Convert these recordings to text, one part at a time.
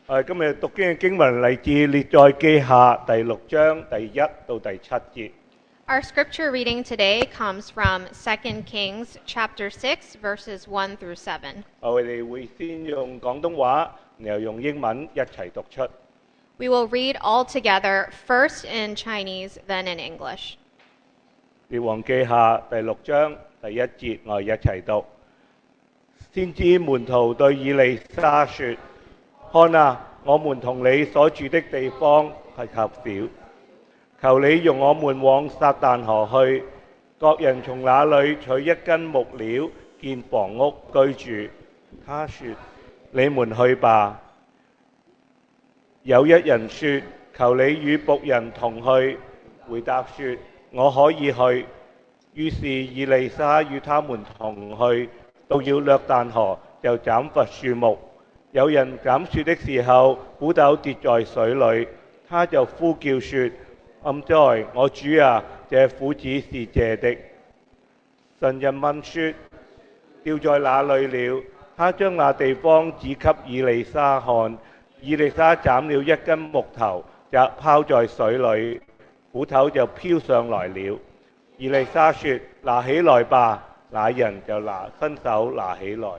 今日讀經嘅經文嚟自列在記下第6章第1到第7節。 Our scripture reading today comes from 2 Kings chapter 6 verses 1 through 7. 我哋會先用廣東話，然後用英文一齊讀出。 We will read all together, first in Chinese, then in English. 列王記下第6章第1節，我哋一齊讀。先知門徒對以利沙說：看啊，我們同你所住的地方係狹小，求你容我們往撒旦河去，各人從那裏取一根木料建房屋居住。他說：你們去吧。有一人說：求你與僕人同去。回答說：我可以去。於是以利沙與他們同去，到了約旦河就斬伐樹木。有人斬樹的時候，斧頭跌在水裏，他就呼叫說：暗哉，我主啊，這斧子是借的。神人問說：掉在哪裏了？他將那地方指給以利沙看。以利沙斬了一根木頭，就拋在水裏，斧頭就飄上來了。以利沙說：拿起來吧。那人就伸手拿起來。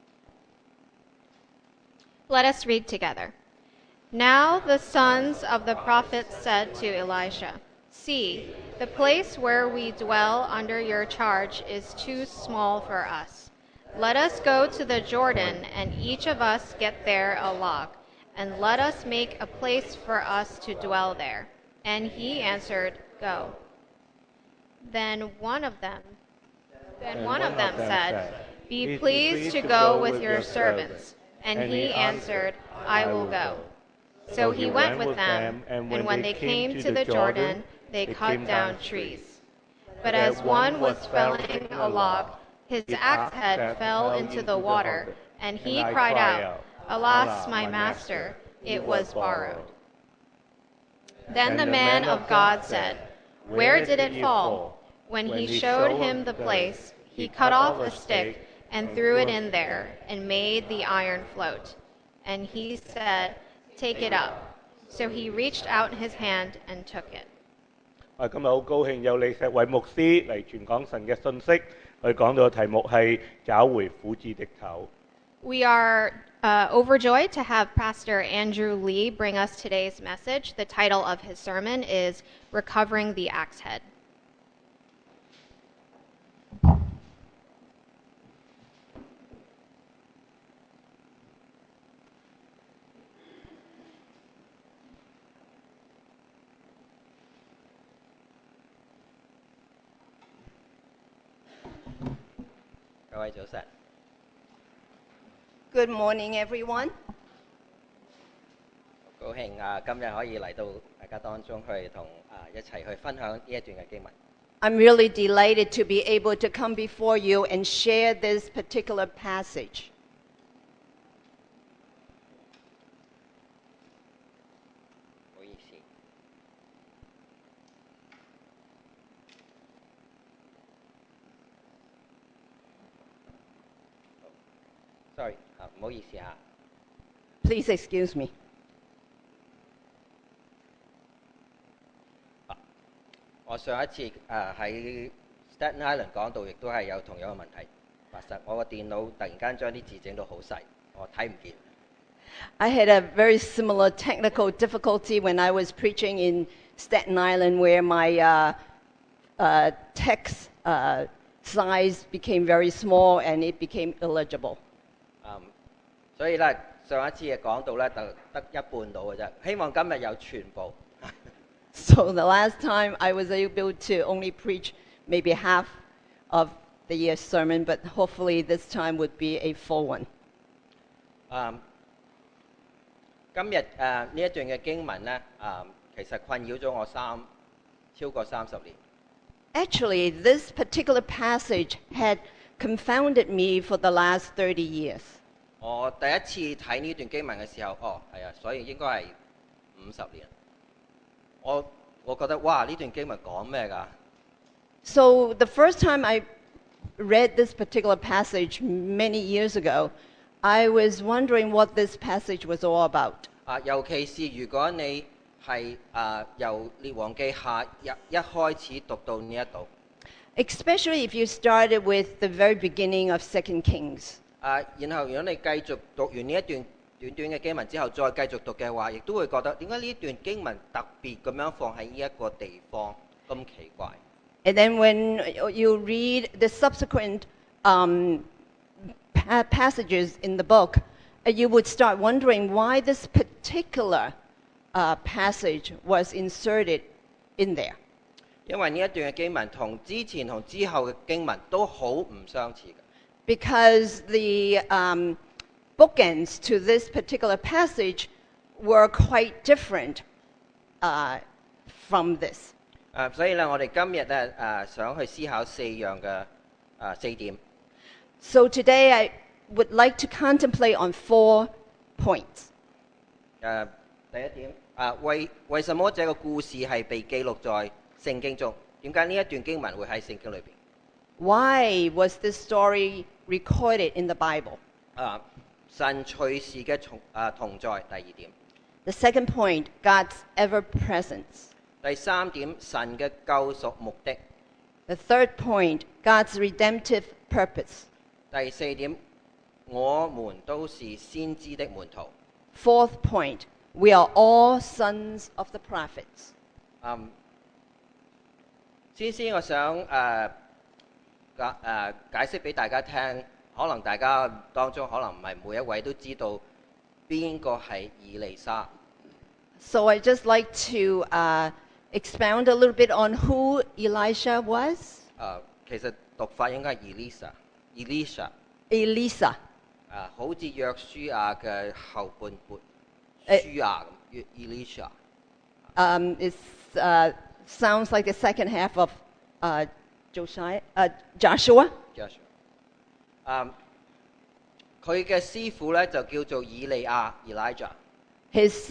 Let us read together. Now the sons of the prophets said to Elisha, See, the place where we dwell under your charge is too small for us. Let us go to the Jordan, and each of us get there a log, and let us make a place for us to dwell there. And he answered, Go. Then one of them said, Be pleased to go with your servants. And he answered, I will go. So he went with them, and when they came to the Jordan, they cut down trees. But as one was felling a log, his axe head fell into the water, and he cried out, Alas, my master, it was borrowed. Then the man of God said, Where did it fall? When he showed him the place, he cut off a stick and threw it in there, and made the iron float. And he said, Take it up. So he reached out his hand and took it. 今日好高興有李石偉牧師嚟傳講神嘅信息，佢講到嘅題目係找回斧子的頭。 We are overjoyed to have Pastor Andrew Lee bring us today's message. The title of his sermon is Recovering the Axe Head. 各位早晨。 Good morning, everyone. 高興今日可以嚟到大家當中去同一齊去分享呢一段嘅經文。 I'm really delighted to be able to come before you and share this particular passage. 唔好意思。 Sorry， 唔好意思嚇。 Please excuse me. 我上一次喺 Staten Island 講到，亦都係有同樣嘅問題發生。我個電腦突然間將啲字整到好細，我睇唔見。 I had a very similar technical difficulty when I was preaching in Staten Island, where my text size became very small and it became illegible. 所以咧，上一次嘅講道咧，就得一半到嘅啫。希望今日有全部。 So the last time I was able to only preach maybe half of the sermon, but hopefully this time would be a full one. 今日呢一段嘅經文咧，其實困擾咗我超過30年。 Actually, this particular passage had confounded me for the last 30 years. 我第一次睇呢段經文嘅時候，係啊，所以應該係50年。我覺得哇，呢段經文講咩㗎？ So the first time I read this particular passage many years ago, I was wondering what this passage was all about. 尤其是如果你係由列王記下一開始讀到呢一度， Especially if you started with the very beginning of 2 Kings. 然後如果你繼續讀完呢一段短短嘅經文之後，再繼續讀嘅話，亦都會覺得點解呢段經文特別咁樣放喺呢一個地方咁奇怪。 And then when you read the subsequent passages in the book, you would start wondering why this particular passage was inserted in there. 因為呢一段嘅經文同之前同之後嘅經文都好唔相似嘅。 Because the bookends to this particular passage were quite different from this. 所以咧，我哋今日咧想去思考四點。 So today I would like to contemplate on 4 points. 第一點，為什麼這個故事係被記錄在聖經中？點解呢一段經文會喺聖經裏邊？ Why was this story recorded in the Bible? 神隨時嘅同在。第二點。 The second point, God's ever presence. 第三點，神嘅救贖目的。 The third point, God's redemptive purpose. 第四點，我們都是先知的門徒。 Fourth point, we are all sons of the prophets. 先我想解釋俾大家聽，可能大家當中可能唔係每一位都知道邊個係以利沙。 So I just like to expound a little bit on who Elisha was. 其實讀法應該係 Elisha。 Elisa. 好似約書亞嘅後半撥書亞咁，Elisha。 It sounds like the second half of Joshua. 佢嘅師傅咧就叫做以利亞 Elijah。 His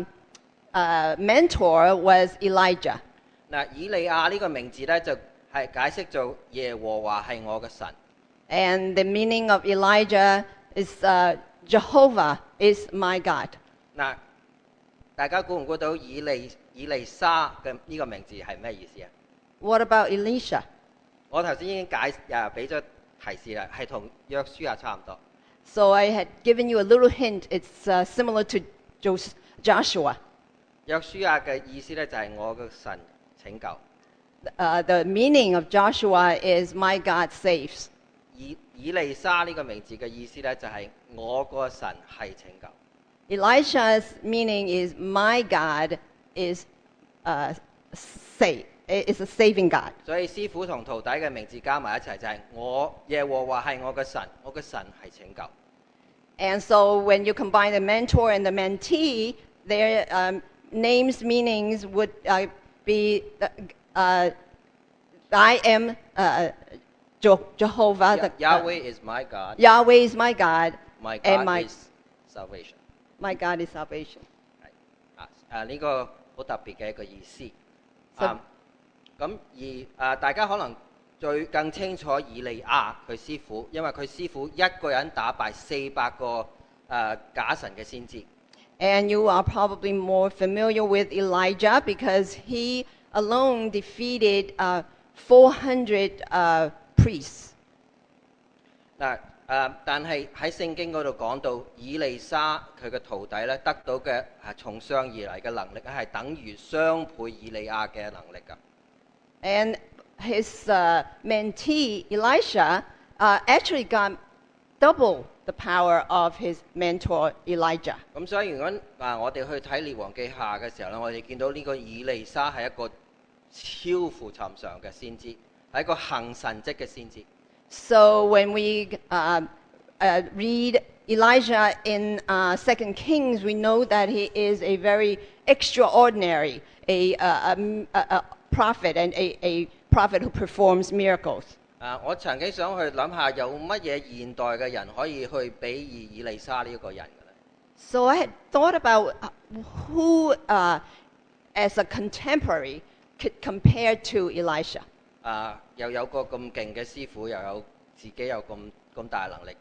mentor was Elijah. 以利亞呢個名字咧就係解釋做耶和華係我嘅神。 And the meaning of Elijah is Jehovah is my God. 大家估唔估到以利沙嘅呢個名字係咩意思啊？ What about Elisha? 我頭先已經俾咗提示啦，係同約書亞差唔多。 So I had given you a little hint. It's similar to Joshua. 約書亞嘅意思咧就係我嘅神拯救。 The meaning of Joshua is my God saves. 以利沙呢個名字嘅意思咧就係我個神係拯救。 Elisha's meaning is my God is is a saving God. 所以師傅同徒弟嘅名字加埋一齊就係我耶和華係我嘅神，我嘅神係拯救。 And so when you combine the mentor and the mentee, their names meanings would be I am Jehovah. Yahweh is my God. Yahweh is my God. My and God is salvation. My God is salvation. 呢個好特別嘅一個意思。 So- 大家可能更清楚以利亞佢師傅，因為佢師傅一個人打敗400個假神嘅先知。 And you are probably more familiar with Elijah because he alone defeated 400 priests. 但係喺聖經嗰度講到以利沙佢嘅徒弟咧得到嘅從上而嚟嘅能力係等於雙倍以利亞嘅能力㗎。 And his mentee, Elisha, actually got double the power of his mentor, Elijah. 咁所以如果我哋去睇列王記下嘅時候咧，我哋見到呢個以利沙係一個超乎尋常嘅先知，係一個行神蹟嘅先知。 So when we read Elijah in 2 Kings, we know that he is a very extraordinary prophet and a prophet who performs miracles. 我曾經想去諗下有乜嘢現代嘅人可以去比擬以利沙呢一個人嘅咧？ So I had thought about who, as a contemporary, could compare to Elisha. 又有個咁勁嘅師傅，又有自己有咁大能力，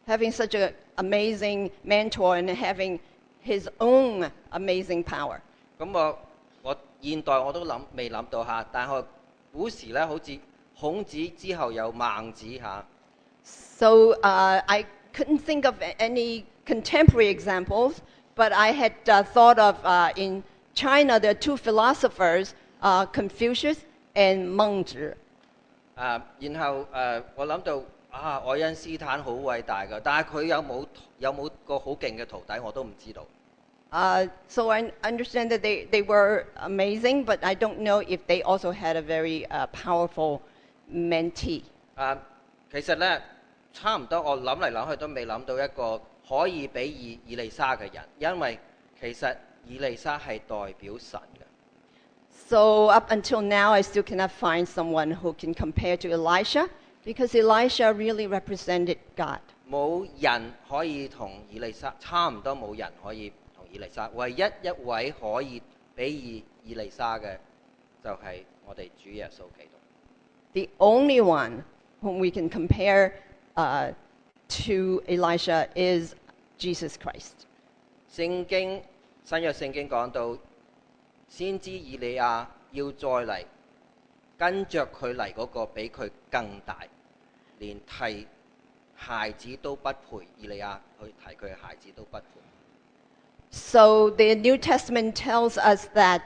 having such an amazing mentor and having his own amazing power. 咁我現代我都未諗到嚇，但係古時咧好似孔子之後有孟子嚇。 So I couldn't think of any contemporary examples, but I had thought of in China there are two philosophers, Confucius and Mengzi. 然後我諗到愛因斯坦好偉大㗎，但係佢有冇個好勁嘅徒弟我都唔知道。 So I understand that they were amazing, but I don't know if they also had a very powerful mentee. 其實咧差唔多，我諗嚟諗去都未諗到一個可以比以利沙嘅人，因為其實以利沙係代表神嘅。 So up until now, I still cannot find someone who can compare to Elisha, because Elisha really represented God. 冇人可以同以利沙，差唔多冇人可以同以利沙，唯一一位可以比以利沙嘅就係我哋主耶穌基督。 The only one whom we can compare to Elisha is Jesus Christ. 聖經新約聖經講到，先知以利亞要再嚟，跟着佢嚟嗰個比佢更大，連提孩子都不配。以利亞去提佢嘅孩子都不配。 So the New Testament tells us that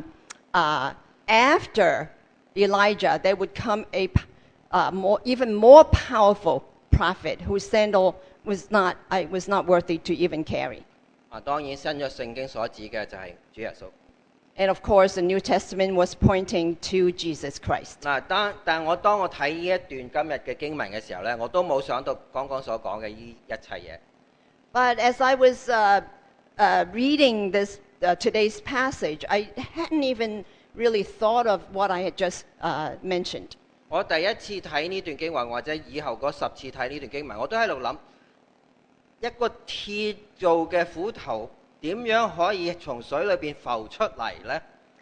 after Elijah, there would come a even more powerful prophet whose sandal I was not worthy to even carry. 當然新約聖經所指嘅就係主耶穌。 And of course, the New Testament was pointing to Jesus Christ. 但我當我睇呢一段今日嘅經文嘅時候咧，我都冇想到剛剛所講嘅呢一切嘢。 But as I was reading this today's passage, I hadn't even really thought of what I had just mentioned. 我第一次睇呢段經文，或者以後嗰10次睇呢段經文，我都喺度諗，一個鐵做嘅斧頭點樣可以從水裏邊浮出嚟呢？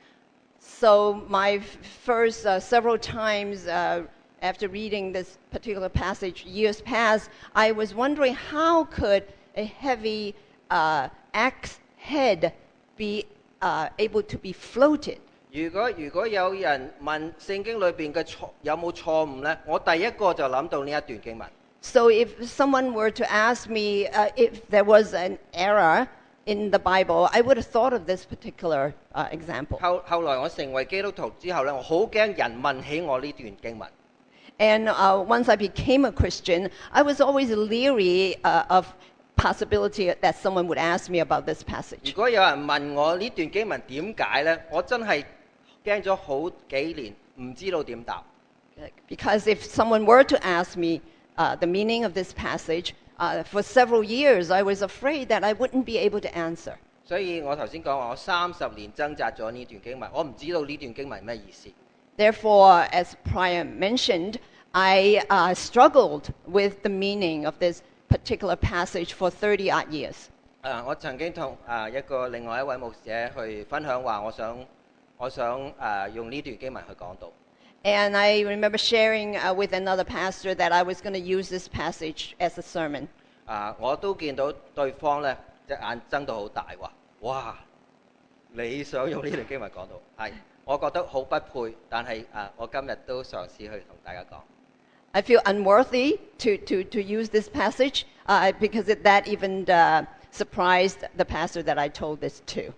So my first several times after reading this particular passage, years past, I was wondering how could a heavy axe head be able to be floated? 如果有人問聖經裏邊嘅有冇錯誤呢？我第一個就諗到呢一段經文。So if someone were to ask me if there was an error in the Bible, I would have thought of this particular example. 後來我成為基督徒之後咧，我好驚人問起我呢段經文。And once I became a Christian, I was always leery of possibility that someone would ask me about this passage. 如果有人問我呢段經文點解咧，我真係驚咗好幾年，唔知道點答。Because if someone were to ask me the meaning of this passage, for several years I was afraid that I wouldn't be able to answer. 所以我頭先講話，我30年掙扎咗呢段經文，我唔知道呢段經文咩意思。Therefore, as prior mentioned, I struggled with the meaning of this particular passage for 30-odd years. 我曾經同另外一位牧者去分享話，我想用呢段經文去講道。And I remember sharing with another pastor that I was going to use this passage as a sermon. 我都見到對方咧隻眼睜到好大，話：哇！你想用呢段經文講道？係，我覺得好不配，但係我今日都嘗試去同大家講。I feel unworthy to use this passage because that even surprised the pastor that I told this to.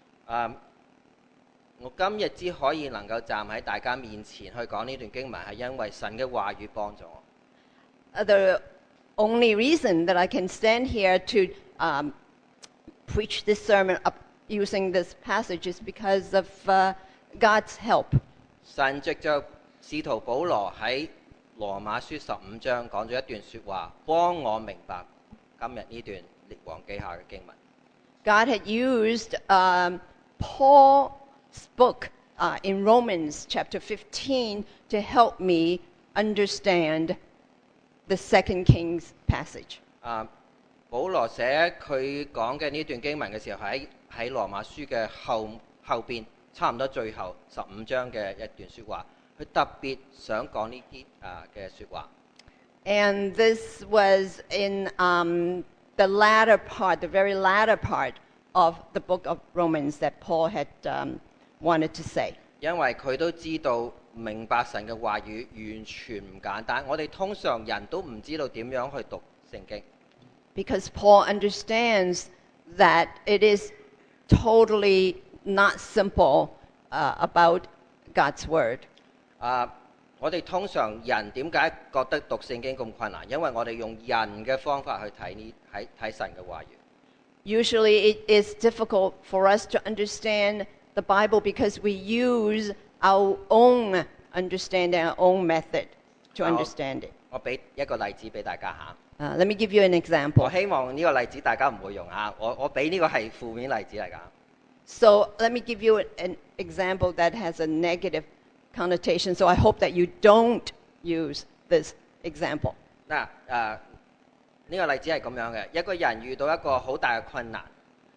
我今日之可以能夠站喺大家面前去講呢段經文，係因為神嘅話語幫助我。The only reason that I can stand here to preach this sermon using this passage is because of God's help. 神藉着使徒保羅喺羅馬書15章講咗一段説話，幫我明白今日呢段列王記下嘅經文。God had used Paul's book in Romans chapter 15 to help me understand the Second Kings passage. 保羅寫佢講嘅呢段經文嘅時候，喺羅馬書嘅後邊，差唔多最後15章嘅一段説話，佢特別想講呢啲嘅説話。 And this was in the latter part, the very latter part of the book of Romans that Paul had wanted to say. 因為佢都知道明白神嘅話語完全唔簡單，我哋通常人都唔知道點樣去讀聖經。 Because Paul understands that it is totally not simple about God's word. 我哋通常人點解覺得讀聖經咁困難？因為我哋用人嘅方法去睇神嘅話語。 Usually it is difficult for us to understand the Bible because we use our own understanding, our own method to understand it. 我俾一個例子俾大家嚇。 Let me give you an 我 example. 希望呢個例子大家唔會用嚇，我俾呢個係負面例子嚟㗎。 So let me give you an example that has a negative connotation. So I hope that you don't use this example. 嗱呢個例子係咁樣嘅，一個人遇到一個好大嘅困難，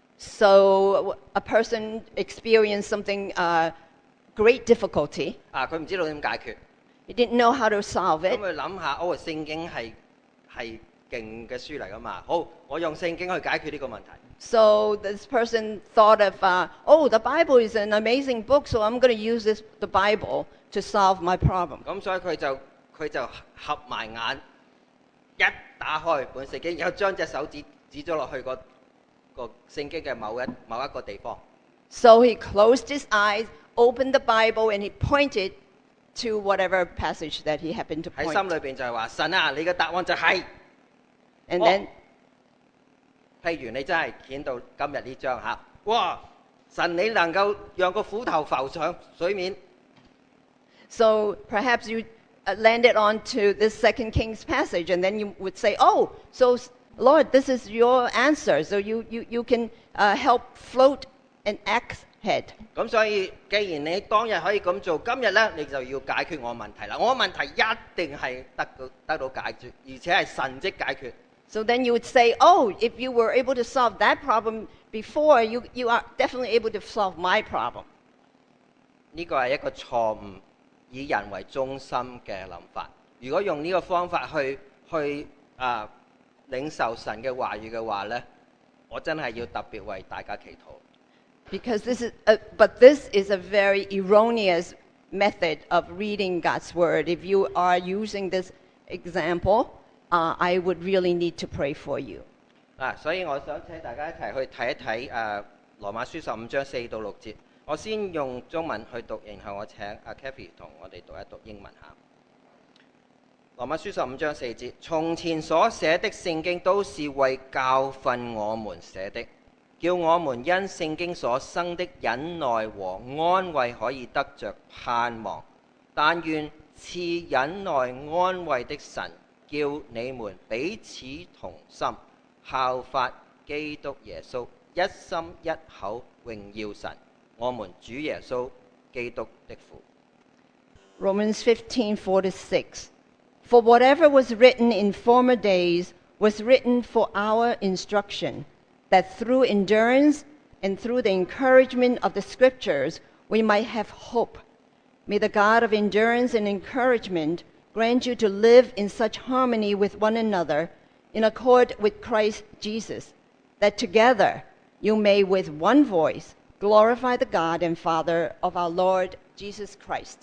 So a person experienced something great difficulty. 佢唔知道點解決， He didn't know how to solve 咁 it. 佢諗下，聖經係勁嘅書嚟㗎嘛，好，我用聖經去解決呢個問題。 So this person thought of, the Bible is an amazing book, so I'm going to use the Bible to solve my problem. 咁所以佢就合埋眼，一打開本聖經，然後將隻手指咗落去個聖經嘅某一個地方。 So he closed his eyes, opened the Bible, and he pointed to whatever passage that he happened to 喺 point. 心裏邊就係話：神啊，你嘅答案就係、 And then, 譬如你真係見到今日呢張嚇，哇！神你能夠讓個斧頭浮上水面， so perhaps you landed onto this 2 Kings passage, and then you would say, "Oh, so Lord, this is your answer. So you can help float an axe head." 咁所以既然你當日可以咁做，今日呢，你就要解決我問題啦。我問題一定係得到解決，而且係神蹟解決。 So then you would say, "Oh, if you were able to solve that problem before, you are definitely able to solve my problem." 呢個係一個錯誤，以人為中心嘅諗法。如果用呢個方法去領受神嘅話語嘅話呢，我真係要特別為大家祈禱。 Because this is a very erroneous method of reading God's word. If you are using this example, I would really need to pray for you. 所以我想請大家一齊去睇一睇羅馬書15章4到6節。我先用中文去讀，然後我請Kathy 同我哋讀一讀英文嚇。羅馬書15章4節：從前所寫的聖經都是為教訓我們寫的，叫我們因聖經所生的忍耐和安慰可以得着盼望。但願賜忍耐安慰的神，叫你們彼此同心，效法基督耶穌，一心一口榮耀神，我們主耶穌基督的父。 Romans 15:4-6. For whatever was written in former days was written for our instruction, that through endurance and through the encouragement of the scriptures we might have hope. May the God of endurance and encouragement grant you to live in such harmony with one another, in accord with Christ Jesus, that together you may with one voice glorify the God and Father of our Lord Jesus Christ.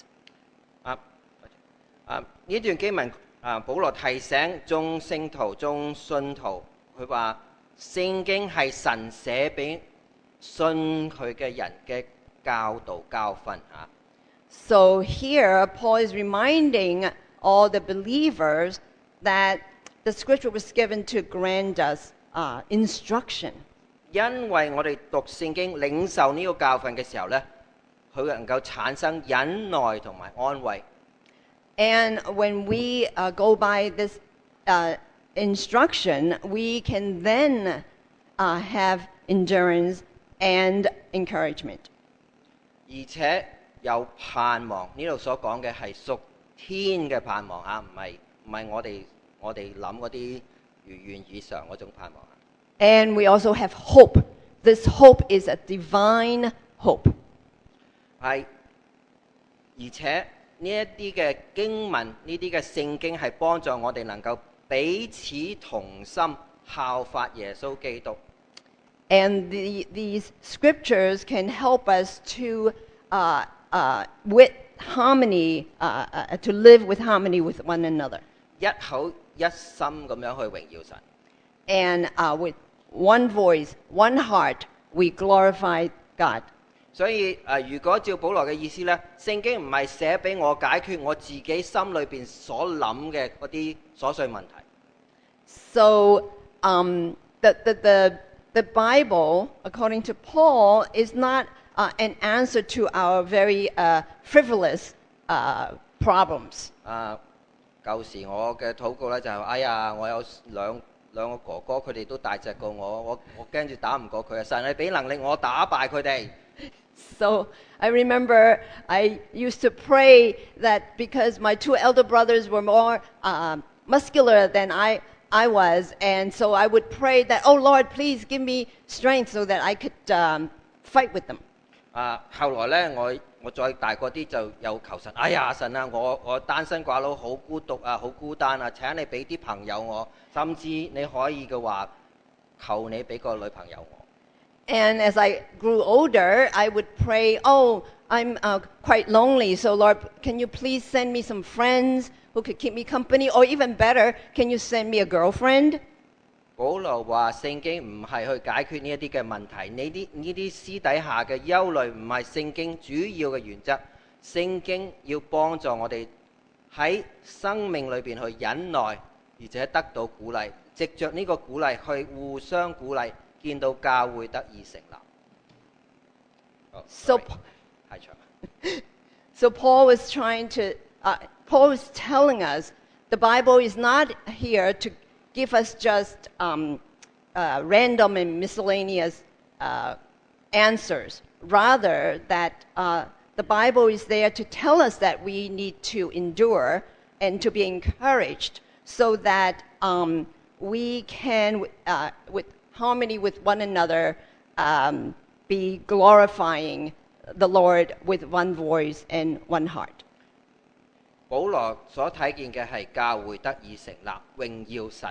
呢段經文保羅提醒眾聖徒、眾信徒，佢話聖經係神寫俾信佢嘅人嘅教導教訓嚇。 So here Paul is reminding all the believers that the scripture was given to grant us instruction. 因為我哋讀聖經領受呢個教訓嘅時候呢，佢能夠產生忍耐同埋安慰。 And when we go by this instruction, we can then have endurance and encouragement. 而且有盼望，呢度所講嘅係屬天嘅盼望啊，唔係我哋諗嗰啲如願以償嗰種盼望。 And we also have hope. This hope is a divine hope. 係，而且呢一啲嘅經文，呢啲嘅聖經係幫助我哋能夠彼此同心效法耶穌基督。 And these scriptures can help us to, with harmony, to live with harmony with one another. 一口一心咁樣去榮耀神。 And with one voice, one heart, we glorify God. 所以如果照保羅嘅意思呢，聖經唔係寫俾我解決我自己心裏邊所諗嘅嗰啲瑣碎問題。 So the Bible, according to Paul, is not an answer to our very frivolous problems. 舊時我嘅禱告呢，就係、哎呀，我有兩個哥哥，佢哋都大隻過我驚住打唔過佢啊！神你俾能力我打敗佢哋。 So I remember I used to pray that because my two elder brothers were more muscular than I was, and so I would pray that, oh Lord, please give me strength so that I could fight with them. 後來呢，我再大個啲就又求神，哎呀神啊，我單身寡佬好孤獨啊，好孤單啊，請你俾啲朋友我，甚至你可以嘅話，求你俾個女朋友我。 And as I grew older, I would pray, oh, I'm quite lonely, so Lord, can you please send me some friends who could keep me company? Or even better, can you send me a girlfriend? 保羅話聖經唔係去解決呢一啲嘅問題，呢啲私底下嘅憂慮唔係聖經主要嘅原則。聖經要幫助我哋喺生命裏邊去忍耐，而且得到鼓勵，藉着呢個鼓勵去互相鼓勵，見到教會得以成立。 So, 太長。 So Paul was Paul was telling us the Bible is not here to give us just random and miscellaneous answers. Rather, that the Bible is there to tell us that we need to endure and to be encouraged so that we can, with harmony with one another, be glorifying the Lord with one voice and one heart. 保羅所睇見嘅係教會得以成立，榮耀神。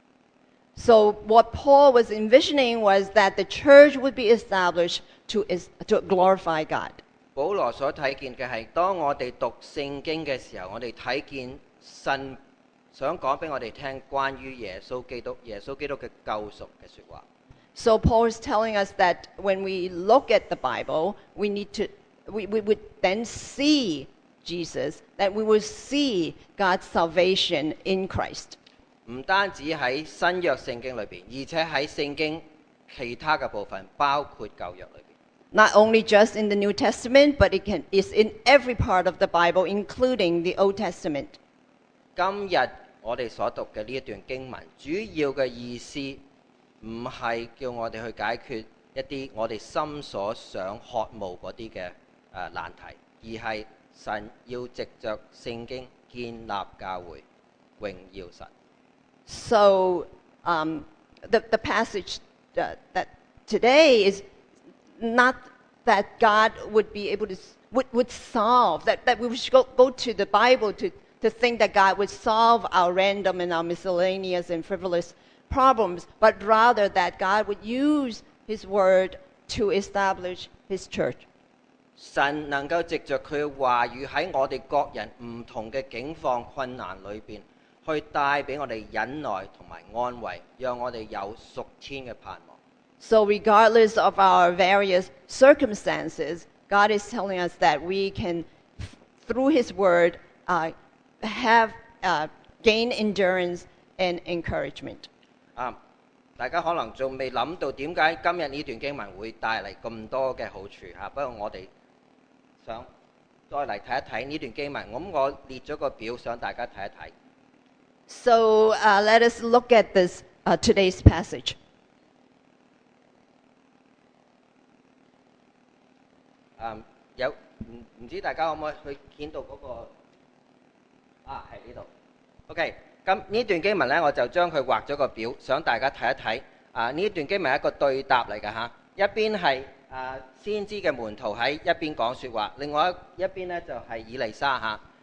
So what Paul was envisioning was that the church would be established to glorify God. 保羅所睇見嘅係，當我哋讀聖經嘅時候，我哋睇見神想講俾我哋聽關於耶穌基督嘅救贖嘅説話。 So Paul is telling us that when we look at the Bible, we would then see Jesus, that we will see God's salvation in Christ. 唔單止喺新約聖經裏邊，而且喺聖經其他嘅部分，包括舊約裏邊。 Not only just in the New Testament, but it's in every part of the Bible, including the Old Testament. 今日我哋所讀嘅呢一段經文，主要嘅意思唔係叫我哋去解決一啲我哋心所想渴慕嗰啲嘅難題，而係神要藉着聖經建立教會，榮耀神。 So the passage that today is not that God would be able to would solve that we should go to the Bible to think that God would solve our random and our miscellaneous and frivolous problems, but rather that God would use His word to establish His church. 神能夠藉着佢嘅話語喺我哋各人唔同嘅境況困難裏邊，去帶俾我哋忍耐同埋安慰，讓我哋有屬天嘅盼望。 So regardless of our various circumstances, God is telling us that we can, through His word, gain endurance and encouragement. 大家可能仲未諗到點解今日呢段經文會帶嚟咁多嘅好處嚇，不過我哋想再嚟睇一睇呢段經文。咁我列咗個表，想大家睇一睇。 So let us look at this today's passage. 有唔知大家可唔可以去見到嗰個係呢度。OK， 咁呢段經文呢，我就將佢畫咗個表，想大家睇一睇。呢段經文係一個對答嚟㗎嚇，一邊係先知嘅門徒喺一邊講説話，另外一邊呢就係以利沙嚇。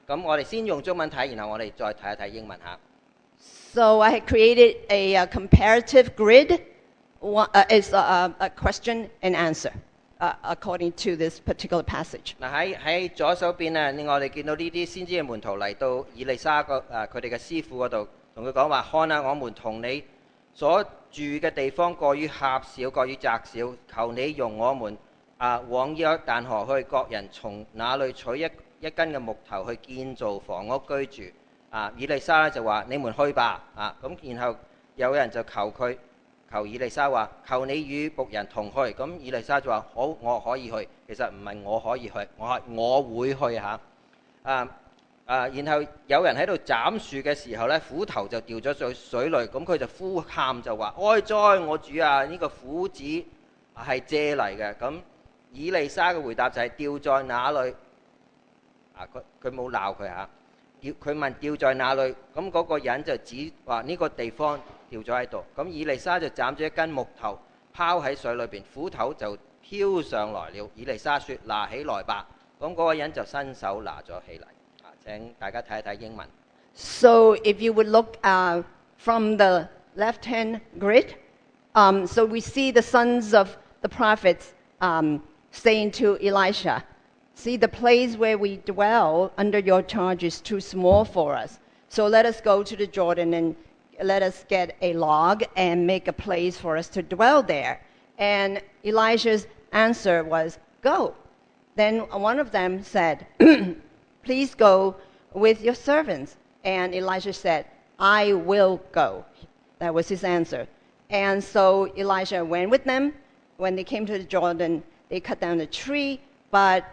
咁我哋先用中文睇，然後我哋再睇一睇英文嚇。 So I had created a comparative grid. It's a question and answer according to this particular passage. 嗱喺左手邊啊，我哋見到呢啲先知嘅門徒嚟到以利沙佢哋嘅師傅嗰度，同佢講話：看啊，我們同你所住嘅地方過於狹小，過於窄小，求你容我們往約旦河去，各人從那裏取一根嘅木頭去建造房屋居住。以利沙咧就話：你們去吧。咁然後有人就求以利沙話：求你與僕人同去。咁以利沙就話：好，我可以去。其實唔係我可以去，我會去嚇。然後有人喺度斬樹嘅時候咧，斧頭就掉咗水裏，咁佢就呼喊就話：哀哉我主啊！呢個斧子係借嚟嘅。咁以利沙嘅回答就係：掉在哪裏？佢冇鬧佢嚇。佢問掉在哪裏？咁嗰個人就指話呢個地方掉咗喺度。咁以利沙就斬咗一根木頭拋喺水裏邊，斧頭就飄上來了。以利沙說：拿起來吧。咁嗰個人就伸手拿咗起嚟。請大家睇一睇英文。 So if you would look from the left-hand grid, so we see the sons of the prophets saying to Elisha, see, the place where we dwell under your charge is too small for us. So let us go to the Jordan and let us get a log and make a place for us to dwell there. And Elisha's answer was, go. Then one of them said, please go with your servants. And Elisha said, I will go. That was his answer. And so Elisha went with them. When they came to the Jordan, they cut down a tree, but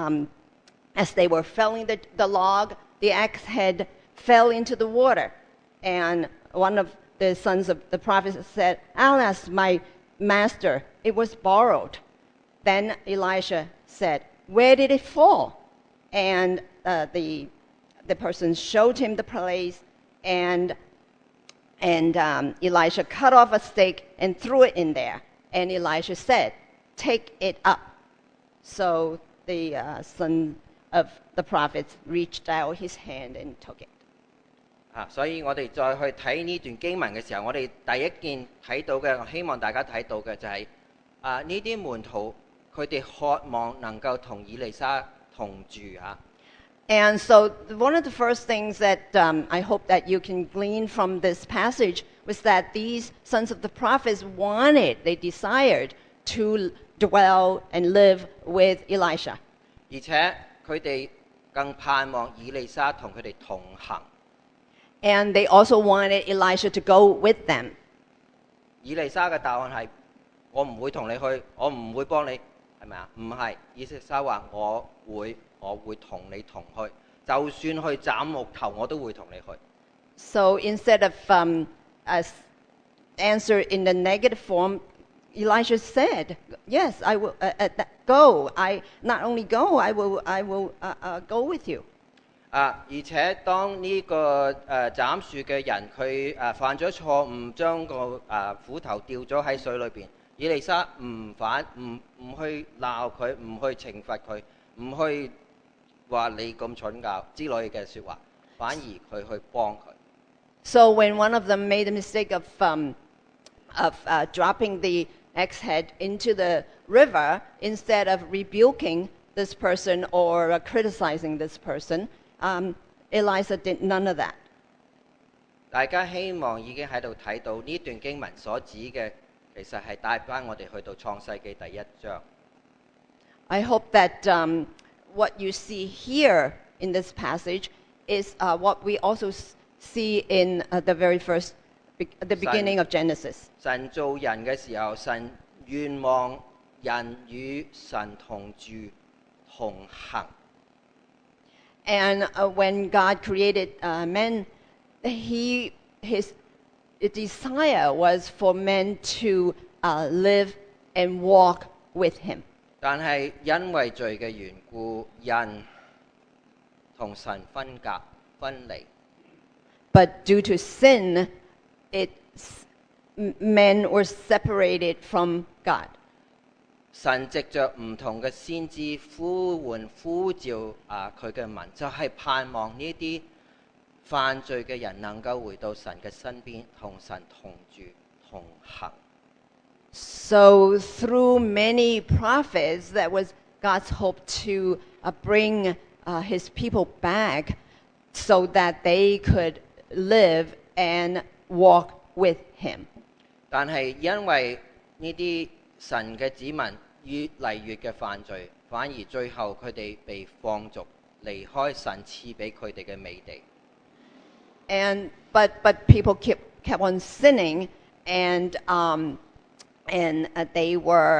as they were felling the log, the axe head fell into the water. And one of the sons of the prophet said, alas, my master, it was borrowed. Then Elisha said, where did it fall? And the person showed him the place, and Elisha cut off a stake and threw it in there. And Elisha said, take it up. So the son of the prophets reached out his hand and took it. 所以我哋再去睇呢段經文嘅時候，我哋第一件睇到嘅，我希望大家睇到嘅就係呢啲門徒佢哋渴望能夠同以利沙同住嚇。 And so one of the first things that I hope that you can glean from this passage was that these sons of the prophets they desired to dwell and live with Elisha. 而且佢哋更盼望以利沙同佢哋同行。 And they also wanted Elisha to go with them. 以利沙嘅答案係：我唔會同你去，我唔會幫你，係咪啊？唔係，以利沙話：我會同你同去，就算去斬木頭，我都會同你去。 So instead of answer in the negative form, Elisha said, "Yes, I will go. I not only go, I will go with you." 而且當呢個斬樹嘅人佢犯咗錯誤，將個斧頭掉咗喺水裏邊，以利沙唔去鬧佢，唔去懲罰佢，唔去話你咁蠢教之類嘅説話，反而佢去幫佢。 So when one of them made the mistake of dropping the axe head into the river, instead of rebuking this person or criticizing this person, Elisha did none of that. 大家希望已經喺度睇到呢段經文所指嘅，其實係帶翻我哋去到創世記第1章。 I hope that what you see here in this passage is what we also see in the beginning of Genesis. 神造人嘅時候，神願望人與神同住同行。 And when God created men, his desire was for men to live and walk with him. 但係因為罪嘅緣故，人同神分離。 But due to sin, men were separated from God. 神藉着唔同嘅先知呼喚呼召佢嘅民，就係盼望呢啲犯罪嘅人能夠回到神嘅身邊，同神同住同行。 So through many prophets, that was God's hope to bring his people back so that they could live and walk with him. 但係因為呢啲神嘅子民越嚟越嘅犯罪，反而最後佢哋被放逐，離開神賜俾佢哋嘅美地。 But people kept on sinning, and they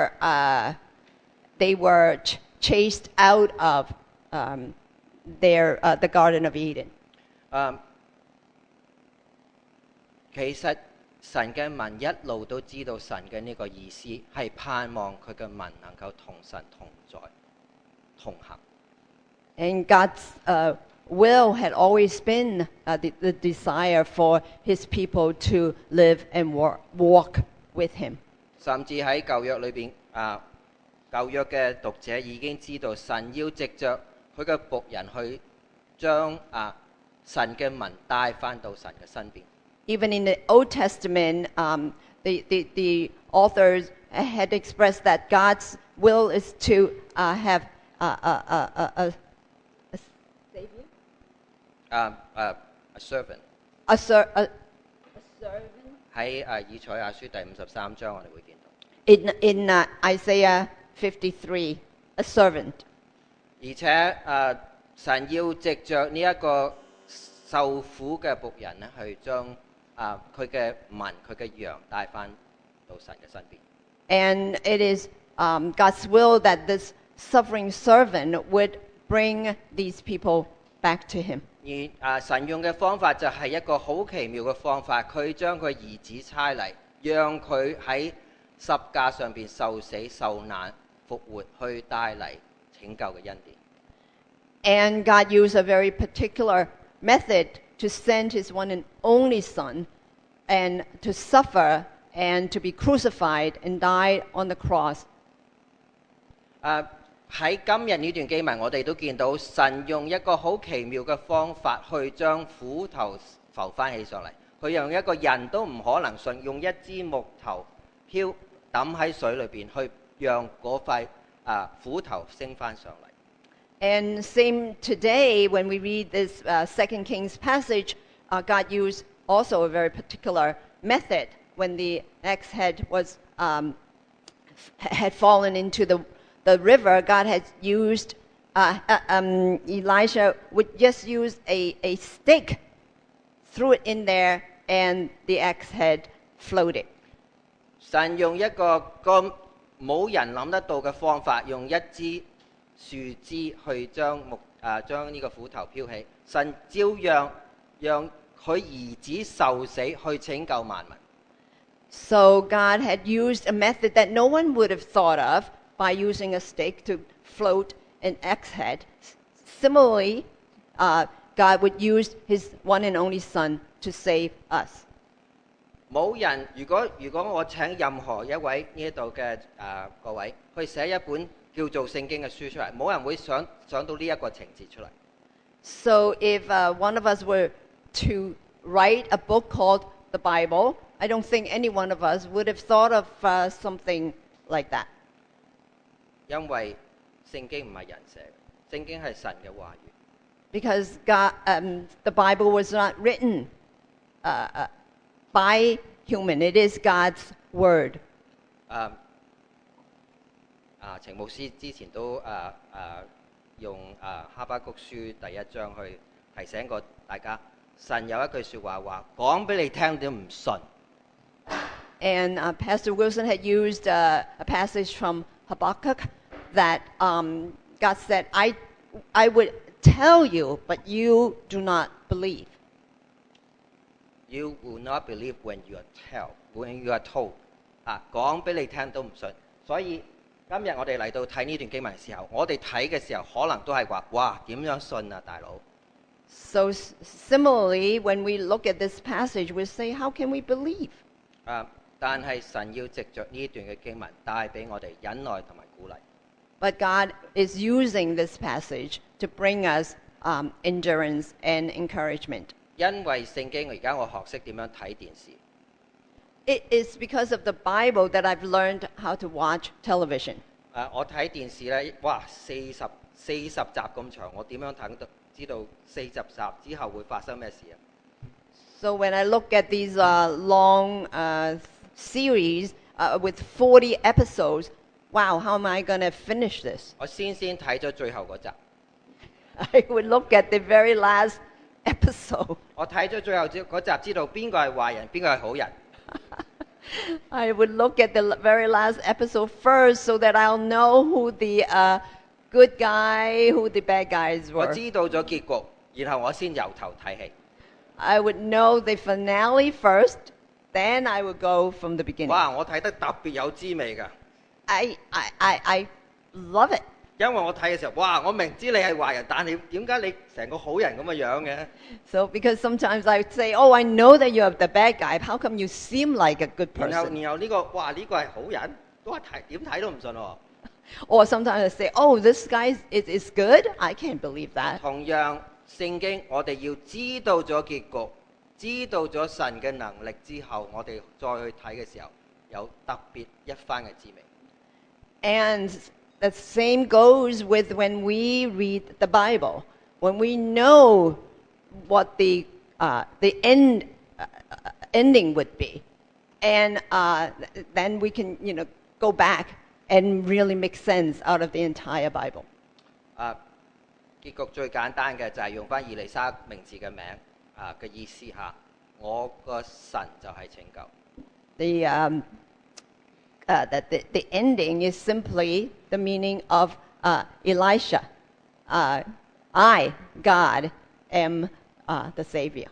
were chased out of the Garden of Eden. 其實神嘅民一路都知道神嘅呢個意思，係盼望佢嘅民能夠同神同在同行。 And God's will had always been the desire for his people to live and walk with him. 甚至喺舊約裏邊，舊約嘅讀者已經知道神要藉着佢嘅僕人去將神嘅民帶返到神嘅身邊。 Even in the Old Testament, the authors had expressed that God's will is to have a savior, a servant. a servant. 喺以賽亞書第53章，我哋會見到。 In Isaiah 53, a servant. 而且神要藉着呢一個受苦嘅僕人咧，去將佢嘅民、佢嘅羊帶返到神嘅身邊。 And it is God's will that this suffering servant would bring these people back to him. 而神用嘅方法就係一個好奇妙嘅方法，佢將佢兒子差嚟，讓佢喺十架上邊受死受難復活，去帶嚟拯救嘅恩典。 And God used a very particular method to send his one and only son and to suffer and to be crucified and die on the cross. 喺今日呢段經文，我哋都見到神用一個好奇妙嘅方法去將斧頭浮翻起上嚟。佢用一個人都唔可能信，用一支木頭抌喺水裏邊，去讓嗰塊斧頭升翻上嚟。 And same today, when we read this 2 Kings passage, God used also a very particular method when the axe head was had fallen into the river. God had used Elijah would just use a stick, threw it in there, and the axe head floated. 神用一個咁冇人諗得到嘅方法，用一支樹枝去將呢個斧頭飄起。神照樣讓佢兒子受死去拯救萬民。 So God had used a method that no one would have thought of by using a stick to float an axe head. Similarly, God would use his one and only son to save us. 冇人，如果我請任何一位呢度嘅各位去寫一本叫做聖經嘅書出嚟，冇人會想到呢一個情節出嚟。 So if one of us were to write a book called the Bible, I don't think any one of us would have thought of something like that. 因為聖經唔係人寫嘅，聖經係神嘅話語。 Because the Bible was not written by human. It is God's word. 程牧師之前都用哈巴谷書第1章去提醒過大家，神有一句説話講俾你聽都唔信。 And Pastor Wilson had used a passage from Habakkuk that God said, I would tell you, but you do not believe. You will not believe when you are told. 講俾你聽都唔信。所以今日我哋嚟到睇呢段經文嘅時候，我哋睇嘅時候可能都係話：哇，點樣信啊，大佬？ So similarly, when we look at this passage, we say, how can we believe? 但係神要藉着呢段嘅經文帶俾我哋忍耐同埋鼓勵。 But God is using this passage to bring us endurance and encouragement. 因為聖經而家我學識點樣睇電視。 It is because of the Bible that I've learned how to watch television. 我睇電視咧，哇40集咁長，我點樣睇到知道40集之後會發生咩事啊？ So when I look at these long series with 40 episodes, wow, how am I going to finish this? 我先睇咗最後嗰集， I would look at the very last episode. 我睇咗最後嗰集，知道邊個係壞人，邊個係好人。 I would look at the very last episode first so that I'll know who the good guy, who the bad guys 我 were. 知道咗結局，然後我先由頭睇起。 I would know the finale first, then I would go from the beginning. 哇！我睇得特別有滋味㗎， I love it. 因為我睇嘅時候，哇！我明知你係壞人，但係點解你成個好人咁嘅樣嘅？ So because sometimes I would say, oh, I know that you're the bad guy. How come you seem like a good 然後 person? 呢個，哇！呢個係好人，都係點睇都唔信喎。 Or sometimes I say, oh, this guy is good. I can't believe that. 同樣聖經，我哋要知道咗結局，知道咗神嘅能力之後，我哋再去睇嘅時候，有特別一番嘅滋味。 And the same goes with when we read the Bible. When we know what the ending would be, and then we can, go back and really make sense out of the entire Bible. 結局最簡單嘅就係用翻以利沙名字嘅名嘅意思嚇，我個神就係拯救。 The ending is simply the meaning of Elisha. I, God, am the Savior.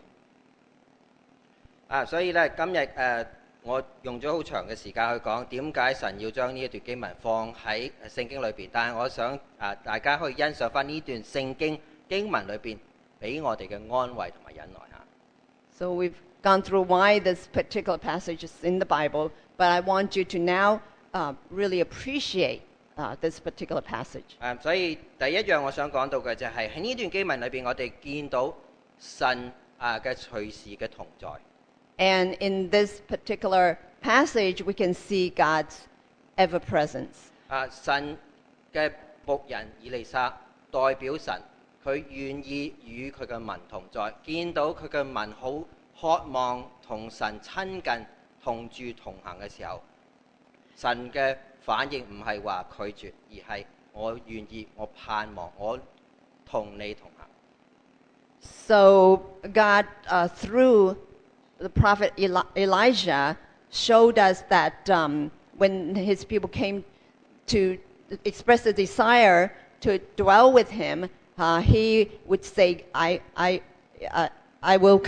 所以咧今日我用咗好長嘅時間去講點解神要將呢一段經文放喺聖經裏邊，但係我想大家可以欣賞翻呢段聖經文裏邊俾我哋嘅安慰同埋忍耐嚇。 So we've gone through why this particular passage is in the Bible, but I want you to now really appreciate this particular passage. 所以第一樣我想講到嘅就係喺呢段經文裏邊，我哋見到神嘅隨時嘅同在。 And in this particular passage, we can see God's ever-presence. 神嘅僕人以利沙代表神，佢願意與佢嘅民同在，見到佢嘅民好渴望同神親近、同住同行嘅時候，神嘅反應唔係話拒絕，而係我願意、我盼望、我同你同行。 So God, through the prophet Elijah, showed us that when his people came to express a desire to dwell with him, he would say, I will,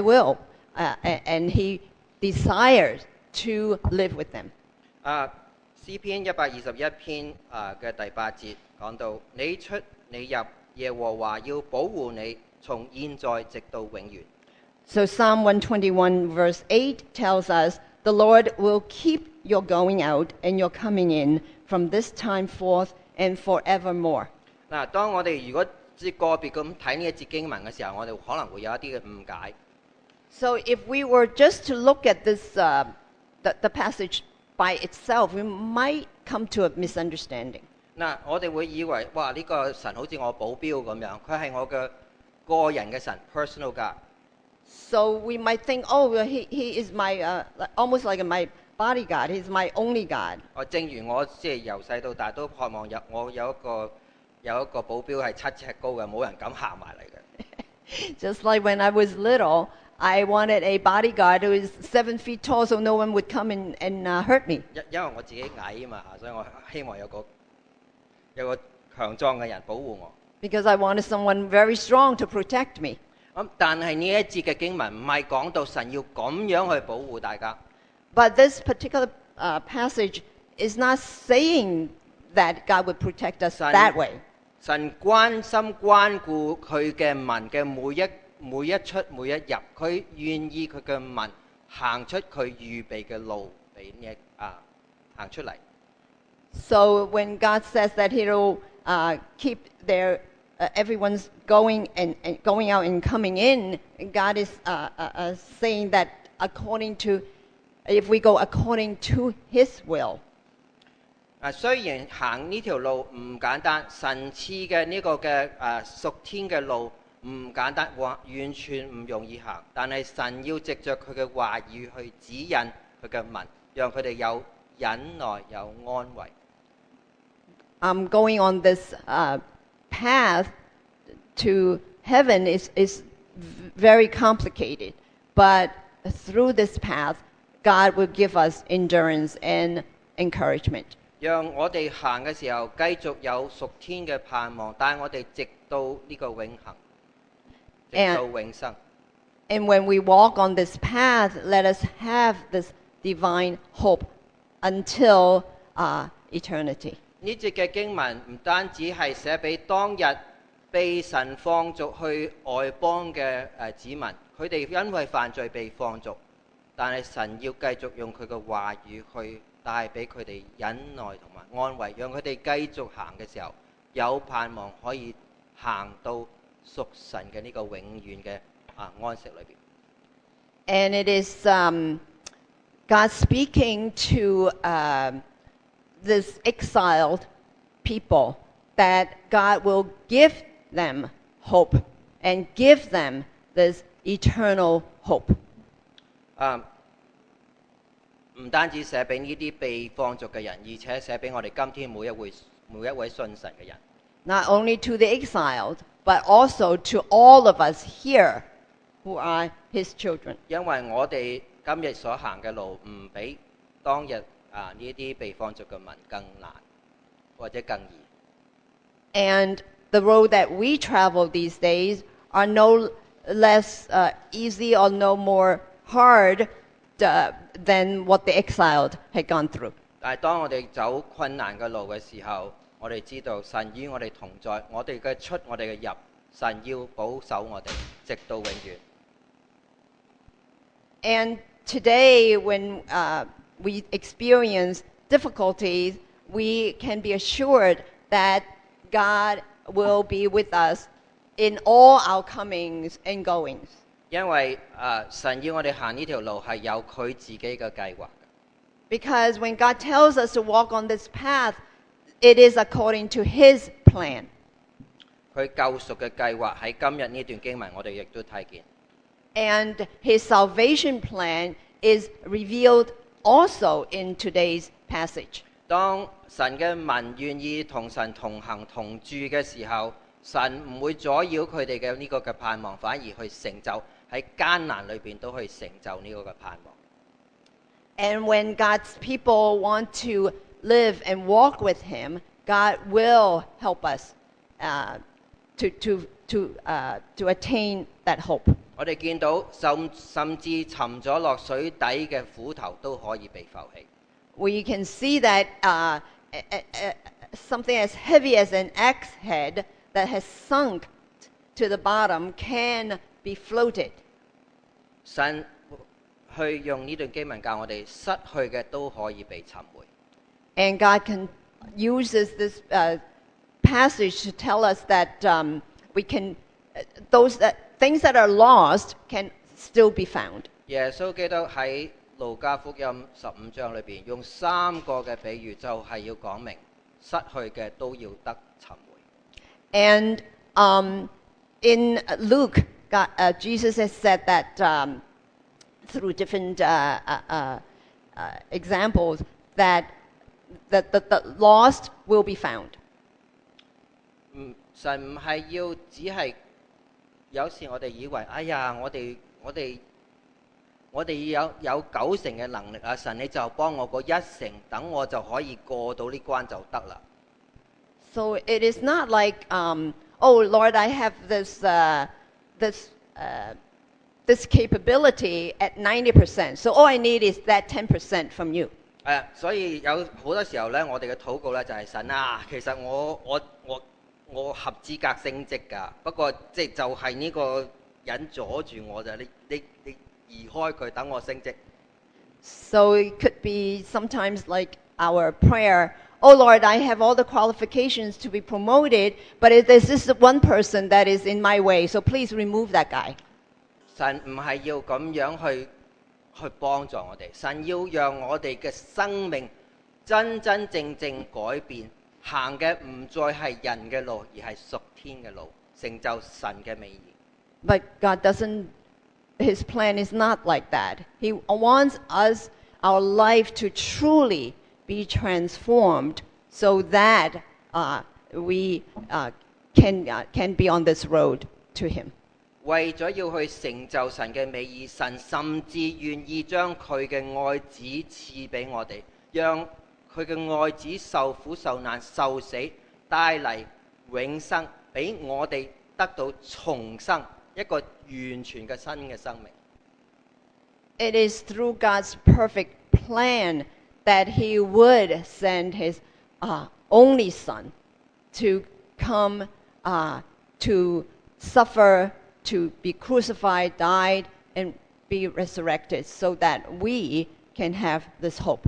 and he desires to live with them. 詩篇121篇嘅第8節講到：你出你入，耶和華要保護你，從現在直到永遠。 So Psalm 121 verse 8 tells us, the Lord will keep your going out and your coming in from this time forth and forevermore. 當我哋如果個別咁睇呢一節經文嘅時候，我哋可能會有一啲嘅誤解。 So if we were just to look at this, the passage by itself, we might come to a misunderstanding. 我哋會以為哇呢個神好似我保鏢咁樣，佢係我嘅個人嘅神 ，personal God。 So we might think, oh, he is my, almost like my bodyguard. He's my only God. 正如我即係由細到大都渴望我有一個保鏢係7尺高嘅，冇人敢行埋嚟嘅。 Just like when I was little, I wanted a bodyguard who is 7 feet tall so no one would come and hurt me. 因為我自己矮啊嘛，所以我希望有個強壯嘅人保護我。 Because I wanted someone very strong to protect me. 但係呢一節嘅經文唔係講到神要咁樣去保護大家。 But this particular passage is not saying that God would protect us that way. 神關心關顧佢嘅民嘅每一出每一入，佢願意佢嘅民行出佢預備嘅路俾俾行出嚟。 So when God says that He'll keep everyone's going and going out and coming in, God is saying that if we go according to His will. 雖然行呢條路唔簡單，神賜嘅呢個嘅屬天嘅路唔簡單，完全唔容易行，但係神要藉着佢嘅話語去指引佢嘅民，讓佢哋有忍耐，有安慰。 Going on this path to heaven is very complicated, but through this path, God will give us endurance and encouragement. 讓我哋行嘅時候繼續有屬天嘅盼望，帶我哋直到呢個永恆，直到永生。 And when we walk on this path, let us have this divine hope until eternity. 呢節嘅經文唔單止係寫俾當日被神放逐去外邦嘅子民，佢哋因為犯罪被放逐，但係神要繼續用佢嘅話語去帶俾佢哋忍耐同埋安慰，讓佢哋繼續行嘅時候有盼望可以行到屬神嘅呢個永遠嘅安息裏邊。 And it is God speaking to this exiled people that God will give them hope and give them this eternal hope. 唔單止寫俾呢啲被放逐嘅人，而且寫俾我哋今天每一位信神嘅人。 Not only to the exiled, but also to all of us here who are His children. 因為我哋今日所行嘅路唔比當日呢啲被放逐嘅民更難，或者更易。 And the road that we travel these days are no less easy or no more hard than what the exiled had gone through. 但係當我哋走困難嘅路嘅時候，我哋知道神與我哋同在，我哋嘅出，我哋嘅入，神要保守我哋，直到永遠。 And today, when we experience difficulties, we can be assured that God will be with us in all our comings and goings. 因為神要我哋行呢條路係有佢自己嘅計劃。 Because when God tells us to walk on this path, it is according to His plan. 佢救贖嘅計劃喺今日呢段經文，我哋亦都睇見。 And His salvation plan is revealed also in today's passage. 當神嘅民願意同神同行同住嘅時候，神唔會阻擾佢哋嘅呢個嘅盼望，反而去成就喺艱難裏邊都去成就呢個嘅盼望。 And when God's people want to live and walk with Him, God will help us to attain that hope. 我哋見到甚至沉咗落水底嘅斧頭都可以被浮起。 We can see that something as heavy as an axe head that has sunk to the bottom can be floated. 神去用呢段經文教我哋，失去嘅都可以被尋回。 And God uses this passage to tell us that we can things that are lost can still be found. 耶穌基督喺路加福音15章裏邊用3個嘅比喻，就係要講明失去嘅都要得尋回。 And in Luke, Jesus has said that through different examples that the lost will be found. 神唔係要只係有時我哋以為，哎呀，我哋有90成嘅能力啊，神你就幫我嗰1成，等我就可以過到呢關就得啦。 So it is not like, oh Lord, I have this capability at 90%. So all I need is that 10% from you. 所以有好多時候咧，我哋嘅禱告咧就係神啊，其實我合資格升職㗎，不過即係就係呢個人阻住我咋，你移開佢，等我升職。 So it could be sometimes like our prayer, oh Lord, I have all the qualifications to be promoted, but there's this one person that is in my way, so please remove that guy. 神唔係要咁樣去幫助我哋，神要讓我哋嘅生命真真正正改變，行嘅唔再係人嘅路，而係屬天嘅路，成就神嘅美意。 But God doesn't, His plan is not like that. He wants us, our life to truly be transformed so that we can be on this road to Him. 為咗要去成就神嘅美意，神甚至願意將佢嘅愛子賜俾我哋，讓佢嘅愛子受苦受難受死，帶嚟永生，俾我哋得到重生，一個完全嘅新嘅生命。 It is through God's perfect plan that He would send His only Son to come to suffer, to be crucified, died, and be resurrected so that we can have this hope.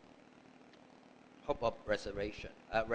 Hope of resurrection,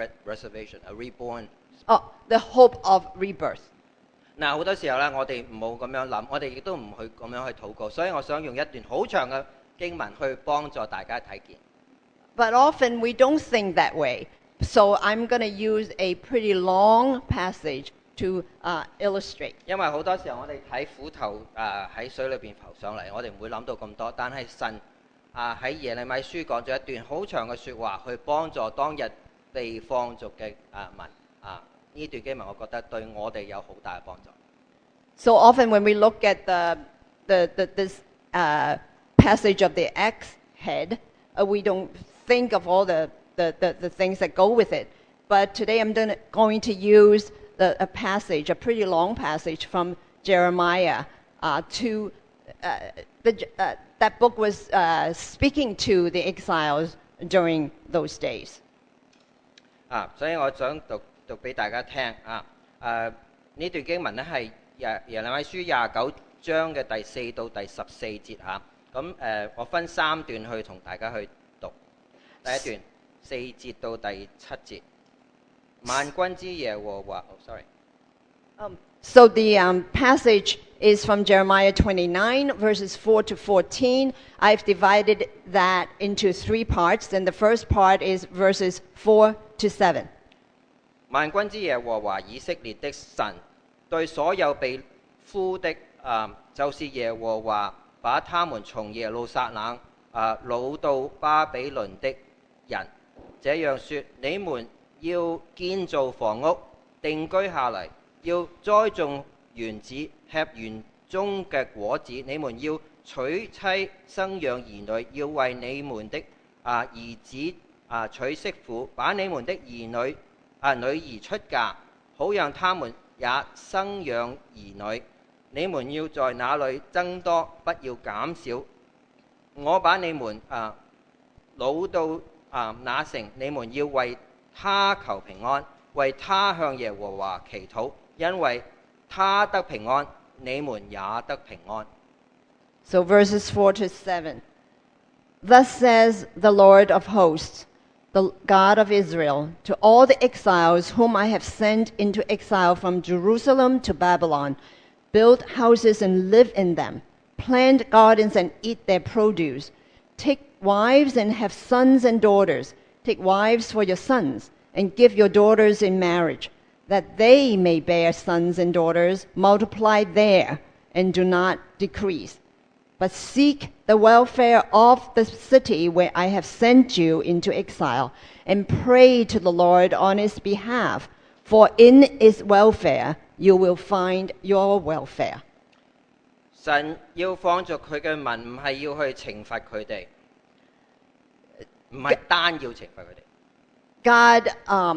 a reborn. Oh, the hope of rebirth. 嗱，好多時候咧，我哋唔好咁樣諗，我哋亦都唔去咁樣去禱告，所以我想用一段好長嘅經文去幫助大家睇見。 But often we don't think that way. So I'm going to use a pretty long passage to illustrate. 因為好多時候我哋睇虎頭喺水裏邊浮上嚟，我哋唔會諗到咁多，但係神喺耶利米書講咗一段好長嘅説話，去幫助當日被放逐嘅民。呢段經文我覺得對我哋有好大嘅幫助。 So often when we look at this passage of the axe head, we don't think of all the things that go with it. But today I'm going to use a passage, a pretty long passage from Jeremiah. That book was speaking to the exiles during those days. 所以我想讀俾大家聽呢段經文咧係耶利米書29章嘅第4到第14節咁我分3段去同大家去讀。第一段4節到第7節，萬軍之耶和華。sorry. So the passage is from Jeremiah 29, verses 4 to 14. I've divided that into 3 parts, and the first part is verses 4 to 7. 萬軍之耶和華以色列的神對所有被呼的就是耶和華把他們從耶路撒冷擄到巴比倫的人這樣說：你們要建造房屋，定居下來，要栽種園子，吃園中嘅果子。你們要娶妻生養兒女，要為你們的兒子娶媳婦，把你們的兒女女兒出嫁，好讓他們也生養兒女。你們要在那裏增多，不要減少。我把你們擄到那城，你們要為他求平安，為他向耶和華祈禱，因為他得平安，你們也得平安。 So verses 4 to 7. Thus says the Lord of hosts, the God of Israel, to all the exiles whom I have sent into exile from Jerusalem to Babylon: build houses and live in them, plant gardens and eat their produce, take wives and have sons and daughters, take wives for your sons, and give your daughters in marriage, that they may bear sons and daughters, multiply there, and do not decrease. But seek the welfare of the city where I have sent you into exile, and pray to the Lord on its behalf, for in its welfare you will find your welfare. 神要放逐佢嘅民，唔係要去懲罰佢哋，唔係單要懲罰佢哋。 God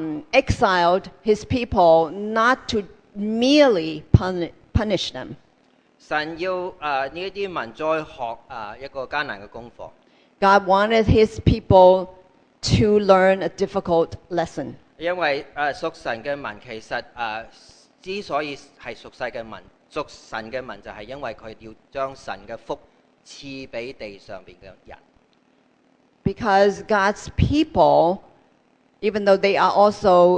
exiled his people not to merely punish them. 神要呢一啲民再學一個艱難嘅功課。 God wanted his people to learn a difficult lesson. 因為屬神嘅民其實之所以係屬世嘅民，屬神嘅民就係因為佢要將神嘅福賜俾地上邊嘅人。 because God's people, even though they are also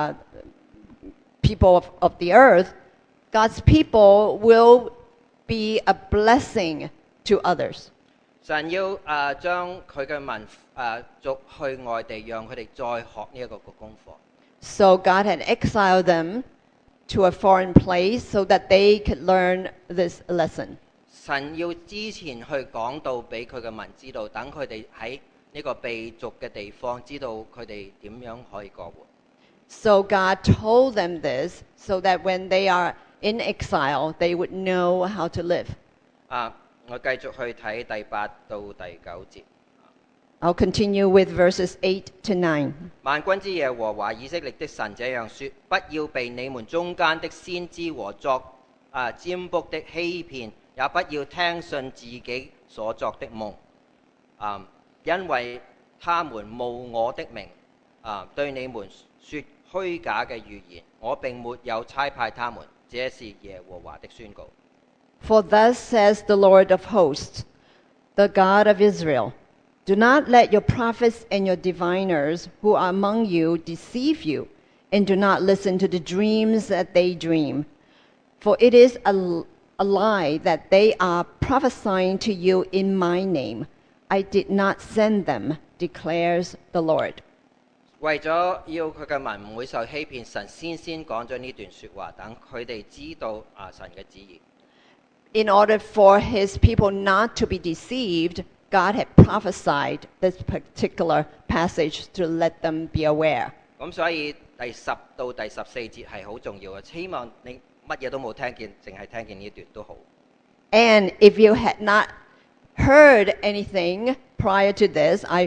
people of the earth, God's people will be a blessing to others. 神要將佢嘅民族去外地，讓佢哋再學呢一個功課。 So God had exiled them to a foreign place so that they could learn this lesson. 神要之前去講道俾佢嘅民知道，等佢哋喺呢個被逐嘅地方知道佢哋點樣可以過活。 So God told them this so that when they are in exile, they would know how to live. 我繼續去睇第8到第9節。 I'll continue with verses 8 to 9. 萬軍之耶和華以色列的神這樣說：不要被你們中間的先知和作占卜的欺騙，也不要聽信自己所作的夢，因為他們冒我的名對你們說虛假嘅預言，我並沒有差派他們，這是耶和華的宣告。 For thus says the Lord of hosts, the God of Israel, do not let your prophets and your diviners who are among you deceive you, and do not listen to the dreams that they dream. For it is a lie that they are prophesying to you in my name. I did not send them, declares the Lord. 為咗要佢嘅民唔會受欺騙，神先講咗呢段説話，等佢哋知道神嘅旨意。 In order for his people not to be deceived, God had prophesied this particular passage to let them be aware. 咁所以第10到第14節係好重要嘅，希望你乜嘢都冇聽見，淨係聽見呢段都好。 And if you had not heard anything prior to this, I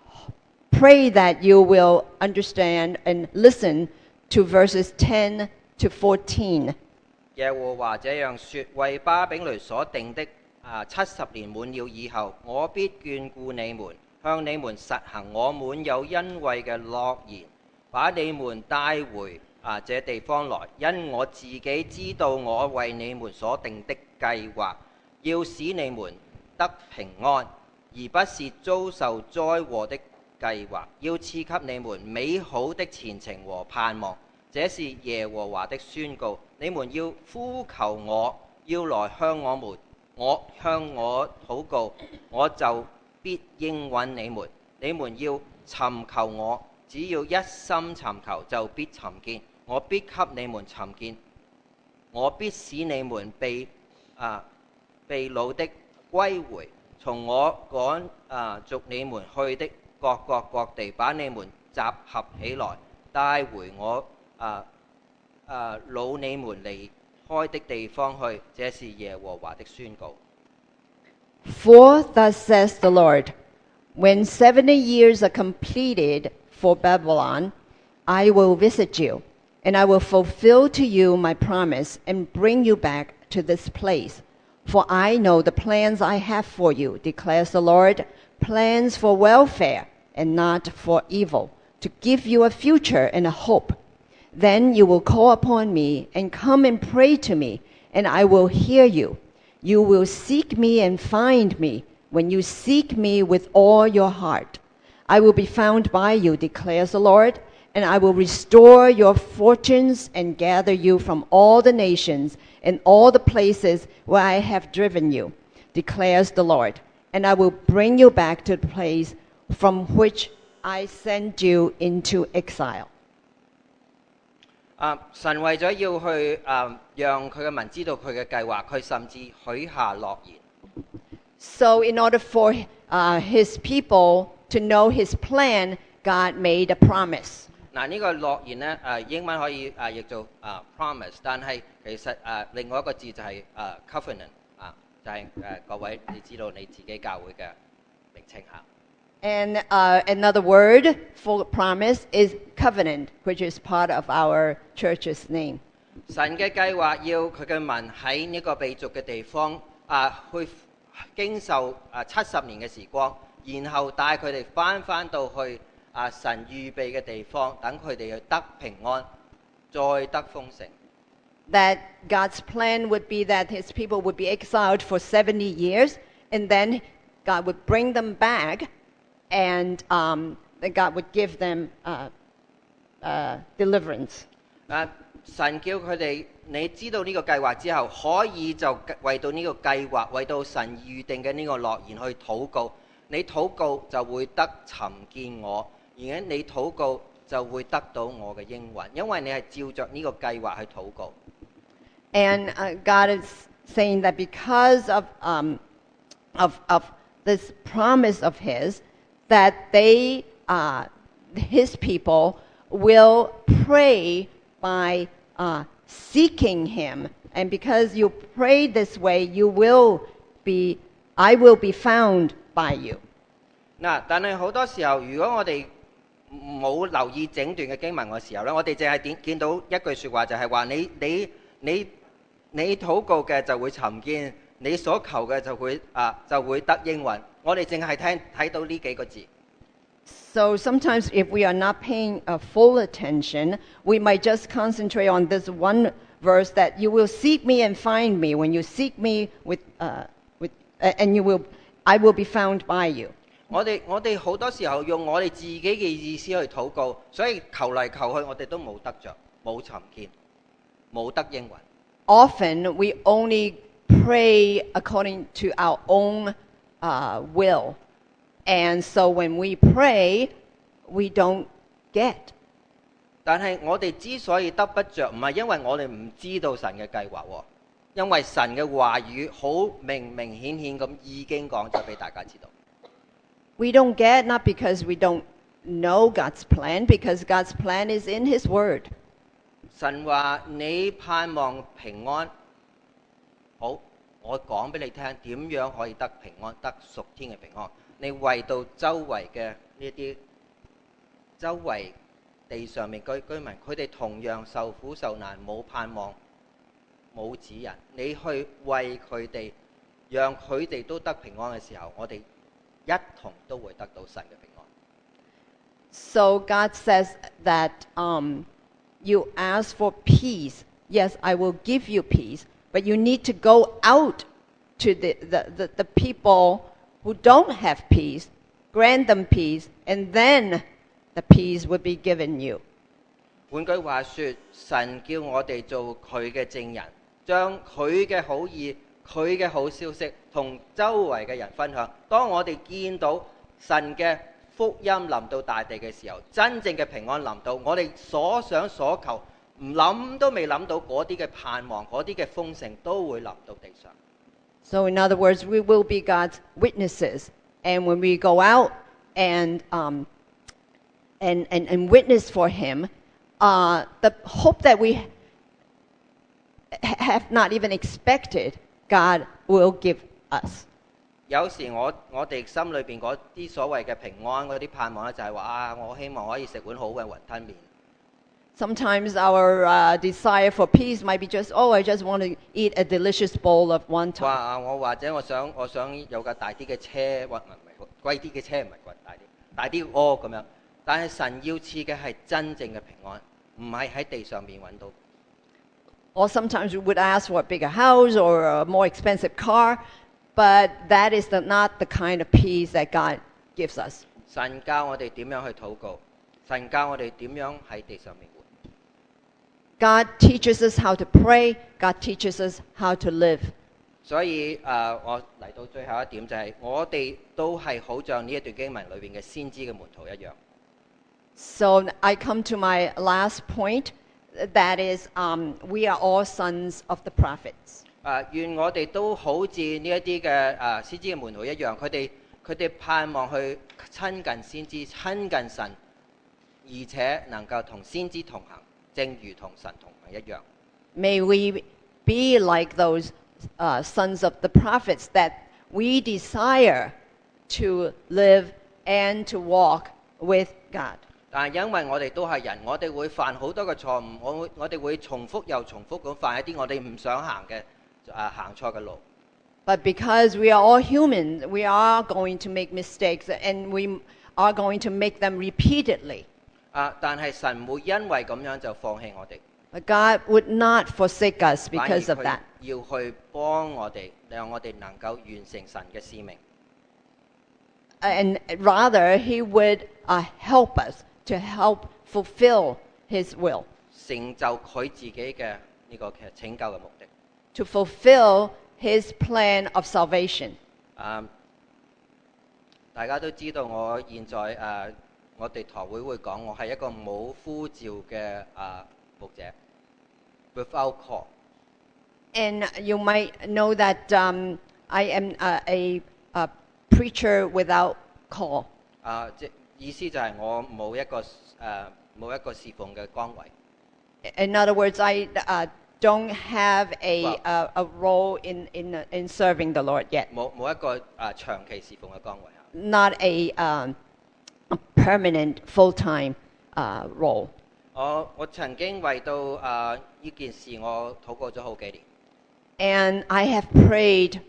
pray that you will understand and listen to verses 10 to 14. 耶和華這樣說：為巴比倫所定的70年滿了以後，我必眷顧你們，向你們實行我滿有恩惠嘅諾言，把你們帶回這地方來，因我自己知道我為你們所定的計劃，要使你們得平安，而不是遭受災禍的計劃，要賜給你們美好的前程和盼望。這是耶和華的宣告。你們要呼求我，要來向我禱告，我就必應允你們。你們要尋求我，只要一心尋求，就必尋見。我必給你們尋見，我必使你們被擄的歸回，從我趕逐你們去的各國各地，把你們集合起來，帶回我擄你們離開的地方去。這是耶和華的宣告。 For thus says the Lord, when 70 years are completed for Babylon, I will visit you, and I will fulfill to you my promise and bring you back to this place. For I know the plans I have for you, declares the Lord, plans for welfare and not for evil, to give you a future and a hope. Then you will call upon me and come and pray to me, and I will hear you. You will seek me and find me when you seek me with all your heart. I will be found by you, declares the Lord, and I will restore your fortunes and gather you from all the nations and all the places where I have driven you, declares the Lord. And I will bring you back to the place from which I sent you into exile. 神為咗要去讓佢嘅民知道佢嘅計劃，佢甚至許下諾言。 So in order for his people to know his plan, God made a promise. 嗱，呢個諾言咧，英文可以譯做promise， 但係其實另外一個字就係covenant， 就係各位你知道你自己教會嘅名稱嚇。 And another word for promise is covenant, which is part of our church's name. 神嘅計劃要佢嘅民喺呢個被逐嘅地方去經受70年嘅時光，然後帶佢哋翻到去神預備嘅地方，等佢哋去得平安，再得豐盛。 That God's plan would be that his people would be exiled for 70 years, and then God would bring them back and that God would give them deliverance. 神叫佢哋，你知道呢個計劃之後，可以就為到呢個計劃，為到神預定嘅呢個諾言去禱告。你禱告就會得尋見我，而且你禱告就會得到我嘅應允，因為你係照着呢個計劃去禱告。 And God is saying that because of this promise of His, that they, His people, will pray by seeking Him, and because you pray this way, I will be found by you. 嗱，但係好多時候，如果我哋冇留意整段嘅經文嘅時候咧，我哋淨係見到一句説話，就係話你禱告嘅就會尋見，你所求嘅就會得應允。我哋淨係睇到呢幾個字。 So sometimes if we are not paying full attention, we might just concentrate on this one verse that you will seek me and find me. When you seek me I will be found by you. 我哋好多時候用我哋自己嘅意思去禱告，所以求嚟求去我哋都冇得着，冇尋見，冇得應允。 Often we only pray according to our own will. And so when we pray, we don't get. 但係我哋之所以得不着，唔係因為我哋唔知道神嘅計劃喎，因為神嘅話語好明顯咁已經講咗俾大家知道。 We don't get not because we don't know God's plan, because God's plan is in His Word. 神話你盼望平安，好，我講俾你聽點樣可以得平安，得屬天嘅平安。你為到周圍嘅呢啲周圍地上面居民，佢哋同樣受苦受難，冇盼望，冇指引。你去為佢哋，讓佢哋都得平安嘅時候，我哋一同都會得到神嘅平安。 So God says that you ask for peace. Yes, I will give you peace, but you need to go out to the people who don't have peace, grant them peace, and then the peace will be given you. 換句話說，神叫我哋做佢嘅證人，將佢嘅好意、佢嘅好消息同周圍嘅人分享。當我哋見到神嘅福音臨到大地嘅時候，真正嘅平安臨到，我哋所想所求，唔諗都未諗到嗰啲嘅盼望、嗰啲嘅豐盛都會臨到地上。 So in other words, we will be God's witnesses, and when we go out and witness for Him, the hope that we have not even expected, God will give us. 有時我哋心裏邊嗰啲所謂嘅平安嗰啲盼望咧，就係話我希望可以食碗好嘅雲吞麵。 Sometimes our desire for peace might be just, I just want to eat a delicious bowl of wonton. 我或者我想有架大啲嘅車，或唔係貴啲嘅車，唔係貴大啲嘅咁樣。但係神要賜嘅係真正嘅平安，唔係喺地上面揾到。 Or sometimes we would ask for a bigger house or a more expensive car, but that is not the kind of peace that God gives us. 神教我哋點樣去禱告，神教我哋點樣喺地上面活。 God teaches us how to pray. God teaches us how to live. 所以我嚟到最後一點就係，我哋都係好像呢一段經文裏邊嘅先知嘅門徒一樣。 So I come to my last point, that is, we are all sons of the prophets. 願我哋都好似呢一啲嘅先知嘅門徒一樣，佢哋盼望去親近先知、親近神，而且能夠同先知同行，正如同神同行一樣。 May we be like those sons of the prophets, that we desire to live and to walk with God. 但係因為我哋都係人，我哋會犯好多嘅錯誤，我哋會重複又重複咁犯一啲我哋唔想行嘅行錯嘅路。 But because we are all human, we are going to make mistakes, and we are going to make them repeatedly. 但係神唔會因為咁樣就放棄我哋。 But God would not forsake us because of that. 要去幫我哋，讓我哋能夠完成神嘅使命。 and rather he would help us to help fulfill his will, 成就佢自己嘅呢個其實拯救嘅目的。 to fulfill his plan of salvation. 大家都知道我現在我哋堂會講我係一個冇呼召嘅牧者 ，without call。 And you might know that I am a preacher without call. 即意思就係我冇一個侍奉嘅崗位。 In other words, I don't have a role in serving the Lord yet. 冇一個長期侍奉嘅崗位。 Not a permanent full-time role. 我曾經為到呢件事我禱告咗好幾年。 And I have prayed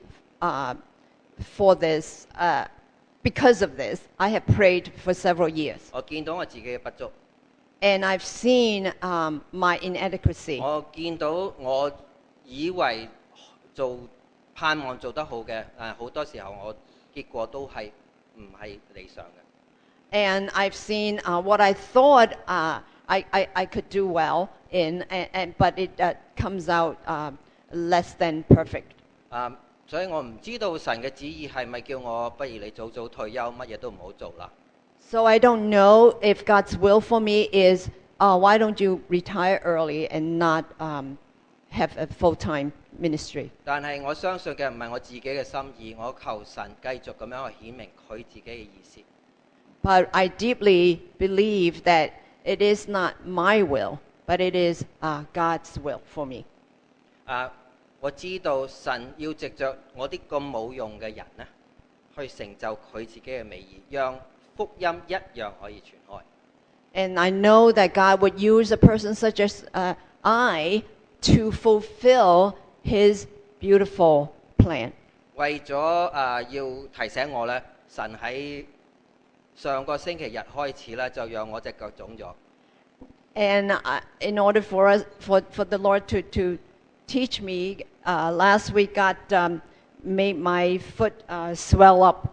for this. Because of this, I have prayed for several years. 我見到我自己嘅不足。 And I've seen my inadequacy. 我見到我以為盼望做得好嘅，好多時候我結果都係唔係理想嘅。 And I've seen what I thought I could do well in, but it comes out less than perfect. 所以我唔知道神嘅旨意係咪叫我不如你早早退休，乜嘢都唔好做啦。 So I don't know if God's will for me is, why don't you retire early and not have a full-time ministry? 但係我相信嘅唔係我自己嘅心意，我求神繼續咁樣去顯明佢自己嘅意思。 But I deeply believe that it is not my will, but it is God's will for me. 我知道神要藉着我啲咁冇用嘅人呢，去成就佢自己嘅美意，讓福音一樣可以傳開。 And I know that God would use a person such as I to fulfill His beautiful plan. 為咗要提醒我呢，神喺上個星期日開始呢，就讓我隻腳腫咗。 And in order for the Lord to teach me, last week God made my foot swell up.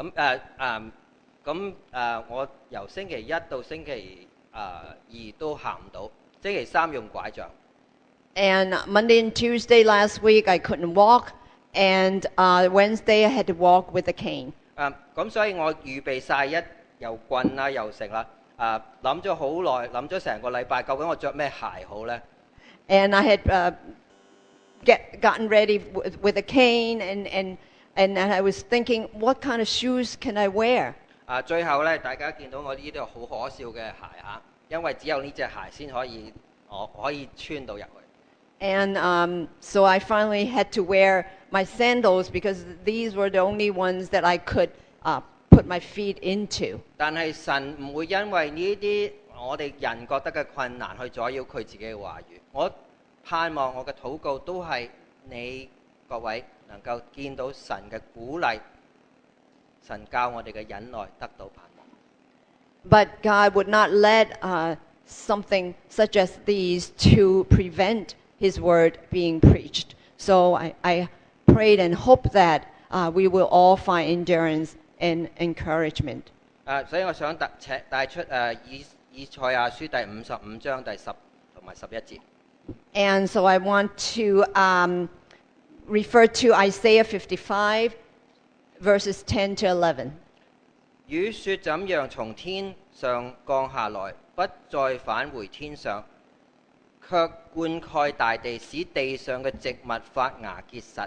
我由星期一到星期二都行唔到，星期三用拐杖。 And Monday and Tuesday last week I couldn't walk, and Wednesday I had to walk with a cane. 咁所以我預備晒又棍啦又成啦，諗咗好耐，諗咗成個禮拜，究竟我着咩鞋好呢？ And I had gotten ready with a cane, and I was thinking, what kind of shoes can I wear? 最後呢，大家見到我呢啲好可笑嘅鞋嚇，因為只有呢隻鞋先可以我可以穿到入去。 And so I finally had to wear my sandals because these were the only ones that I could put my feet into. 但係神唔會因為呢啲我哋人覺得嘅困難去阻擾佢自己嘅話語。我盼望我嘅禱告都係你各位能夠見到神嘅鼓勵，神教我哋嘅忍耐得到盼望。 But God would not let something such as these to prevent His word being preached. So I prayed and hoped that we will all find endurance and encouragement. 所以我想帶出以賽亞書第55章第10同埋11節。 And so I want to refer to Isaiah 55, verses 10 to 11. 雨雪怎樣從天上降下來，不再返回天上，卻灌溉大地，使地上嘅植物發芽結實，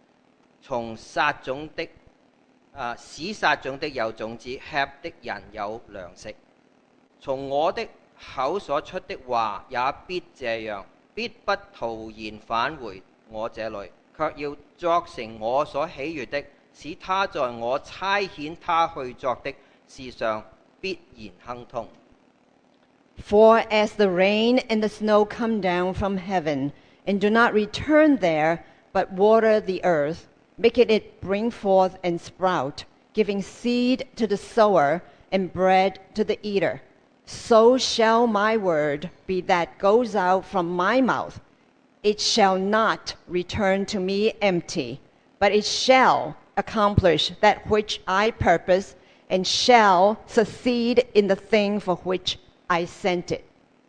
使撒種的有種子，吃的人有糧食。從我的口所出的話也必這樣，必不徒然返回我這裏，卻要作成我所喜悅的，使他在我差遣他去作的事上必然亨通。 For as the rain and the snow come down from heaven, and do not return there, but water the earth, making it bring forth and sprout, giving seed to the sower and bread to the eater, so shall my word be that goes out from my mouth. It shall not return to me empty, but it shall accomplish that which I purpose, and shall succeed in the thing for which I sent it.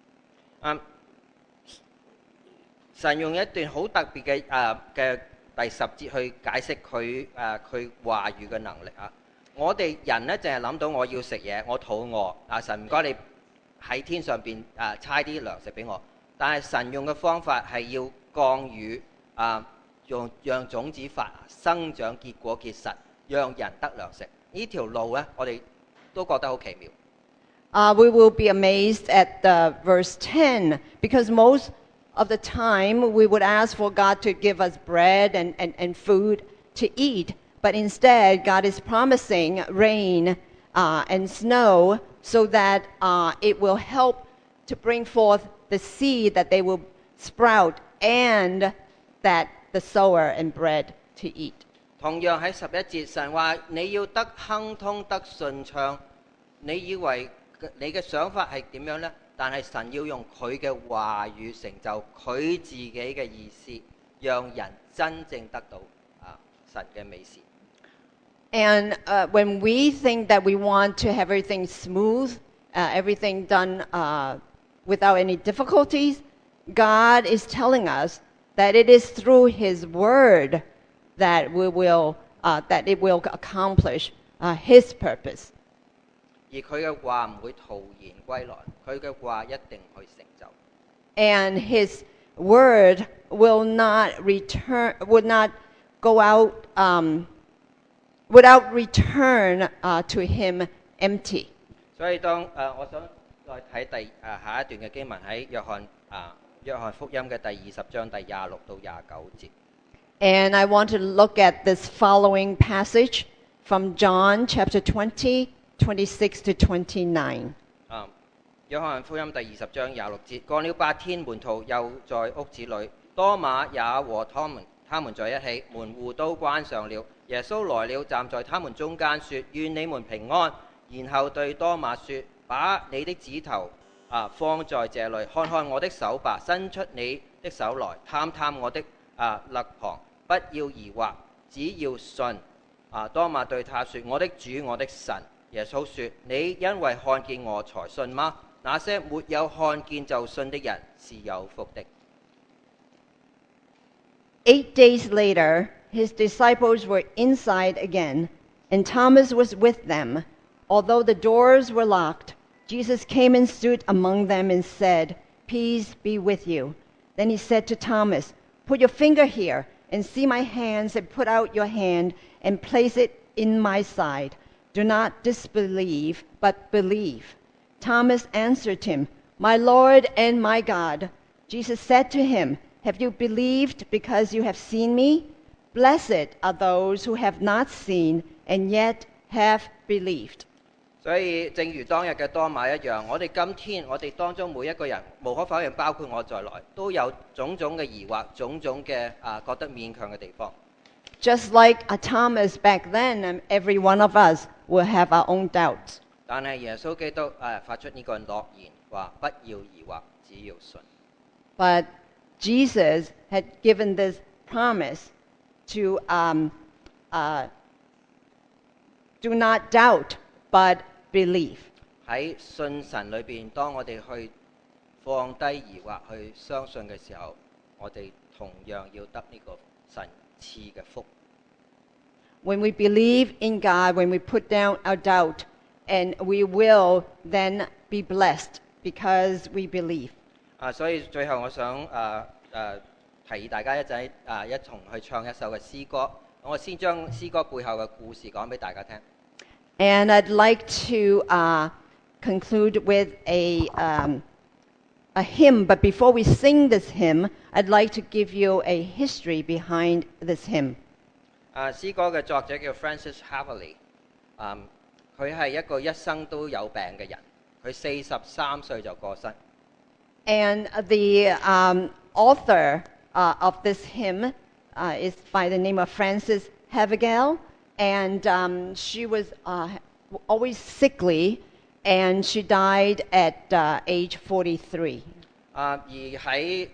神用一段好特別嘅第10節去解釋佢話語嘅能力啊！我哋人呢，淨係諗到我要食嘢，我肚餓啊！神唔該你喺天上邊差啲糧食俾我，但係神用嘅方法係要降雨讓種子發生長結果結實，讓人得糧食。呢條路呢，我哋都覺得好奇妙。 We will be amazed at verse 10 because most of the time we would ask for God to give us bread and food to eat, but instead God is promising rain and snow so that it will help to bring forth the seed that they will sprout and that the sower and bread to eat. 同樣喺11節，神話你要得亨通得順暢，你以為你嘅想法係點樣呢？但係神要用佢嘅話語成就佢自己嘅意思，讓人真正得到神嘅美善。 And when we think that we want to have everything smooth, everything done without any difficulties, God is telling us that it is through His Word that it will accomplish His purpose. 而佢嘅話唔會徒然歸來，佢嘅話一定去成就。 And His Word will not go out without return to Him empty. 所以我想再睇下一段嘅經文喺約翰福音嘅第20章第26到29節。 And I want to look at this following passage from John chapter 20, 26 to 29. 約翰福音第20章26節，過了8天，門徒又在屋子裏，多馬也和他們在一起，門戶都關上了。耶穌來了，站在他們中間，說：願你們平安。然後對多馬說：把你的指頭放在這裏，看看我的手吧，伸出你的手來，探探我的肋旁，不要疑惑，只要信。多馬對他說：我的主，我的神。耶穌說：你因為看見我才信嗎？那些沒有看見就信的人是有福的。 8 days later, his disciples were inside again, and Thomas was with them. Although the doors were locked, Jesus came and stood among them and said, "Peace be with you." Then he said to Thomas, "Put your finger here and see my hands, and put out your hand and place it in my side. Do not disbelieve, but believe." Thomas answered him, "My Lord and my God." Jesus said to him, "Have you believed because you have seen me? Blessed are those who have not seen and yet have believed." 所以正如當日嘅多馬一樣，我哋今天我哋當中每一個人，無可否認包括我在內，都有種種嘅疑惑，種種嘅覺得勉強嘅地方。 Just like Thomas back then, every one of us will have our own doubts. 但係耶穌基督發出呢個諾言，話不要疑惑，只要信。 But Jesus had given this promise to do not doubt, but believe. 喺信神裏邊，當我哋去放低疑惑，去相信嘅時候，我哋同樣要得呢個神賜嘅福。 When we believe in God, when we put down our doubt, and we will then be blessed because we believe. 所以最後我想提議大家一同去唱一首嘅詩歌。我先將詩歌背後嘅故事講俾大家聽。 And I'd like to conclude with a hymn, but before we sing this hymn, I'd like to give you a history behind this hymn. 詩歌嘅作者叫 Francis Haverly，佢係一個一生都有病嘅人，佢43歲就過身。 And the author of this hymn is by the name of Frances Havergal, and she was always sickly, and she died at age 43. 而喺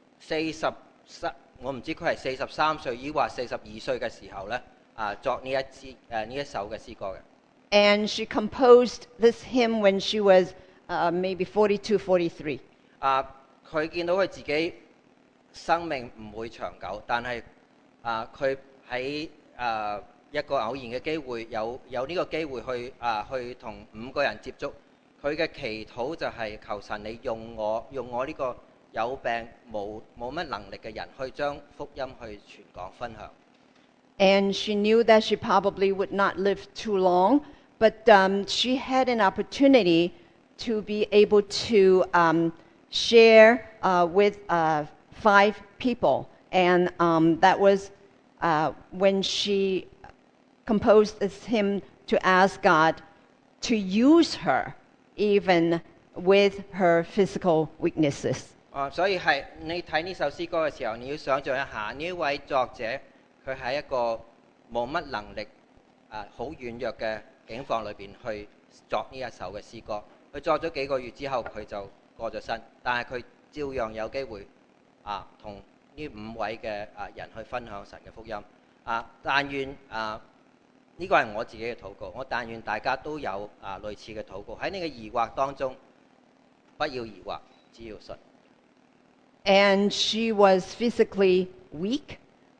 我唔知佢係43歲，抑或42歲嘅時候咧，作呢一首嘅詩歌嘅。 And she composed this hymn when she was maybe 42, 43. 佢見到佢自己生命唔會長久，但係佢喺一個偶然嘅機會，有呢個機會去同5個人接觸。佢嘅祈禱就係求神你用我呢個有病冇乜能力嘅人去將福音去傳講分享。 And she knew that she probably would not live too long, but she had an opportunity to be able to share with 5 people. And that was when she composed this hymn to ask God to use her even with her physical weaknesses. 所以係你睇呢首詩歌嘅時候，你要想像一下呢位作者，佢喺一個冇乜能力好軟弱嘅境況裏邊去作呢一首嘅詩歌。佢作咗幾個月之後，佢就過咗身，但係佢照樣有機會同呢5位嘅人去分享神嘅福音。但願呢個係我自己嘅禱告，我但願大家都有類似嘅禱告。喺你嘅疑惑當中，不要疑惑，只要信。 And she was physically weak,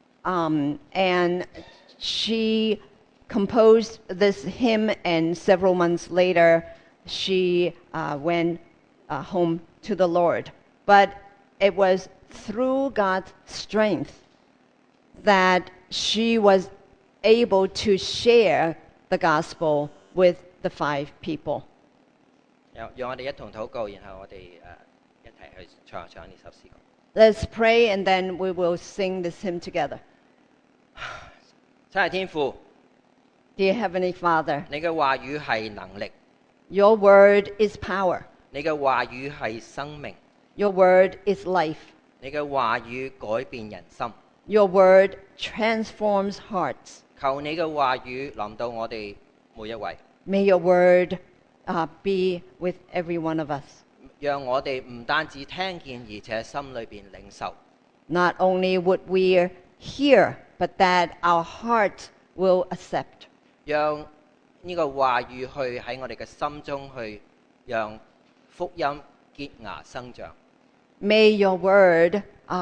and she composed this hymn, and several months later, she went home to the Lord. But it was through God's strength that she was able to share the gospel with the 5 people. 讓我哋一同禱告，然後我哋一齊去唱呢首詩歌。 Let's pray, and then we will sing this hymn together. 真係天父， Dear Heavenly Father, 你嘅話語係能力， your word is power. 你嘅話語係生命， Your word is life. 你嘅話語改變人心。 Your word transforms hearts. 求你嘅話語臨到我哋每一位， May your word be with every one of us. 讓我哋唔單止聽見，而且心裏邊領受。 Not only would we hear, but that our hearts will accept. 讓呢個話語去喺我哋嘅心中去，讓福音結芽生長。 May your word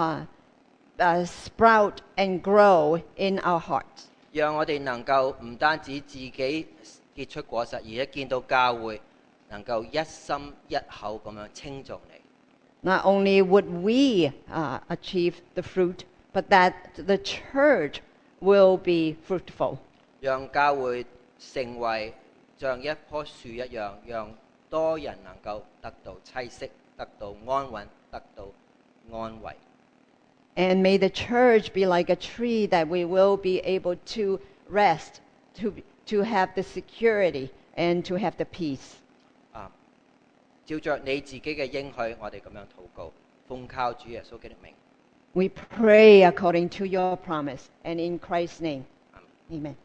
sprout and grow in our hearts. 讓我哋能夠唔單止自己結出果實，而且見到教會能夠一心一口咁樣稱頌你。 Not only would we achieve the fruit, but that the church will be fruitful. 讓教會成為像一棵樹一樣，讓多人能夠得到棲息，得到安穩，得到安慰。 And may the church be like a tree that we will be able to rest, to have the security and to have the peace. 照着你自己嘅應許，我哋咁樣禱告，奉靠主耶穌基督名。 We pray according to your promise and in Christ's name. Amen.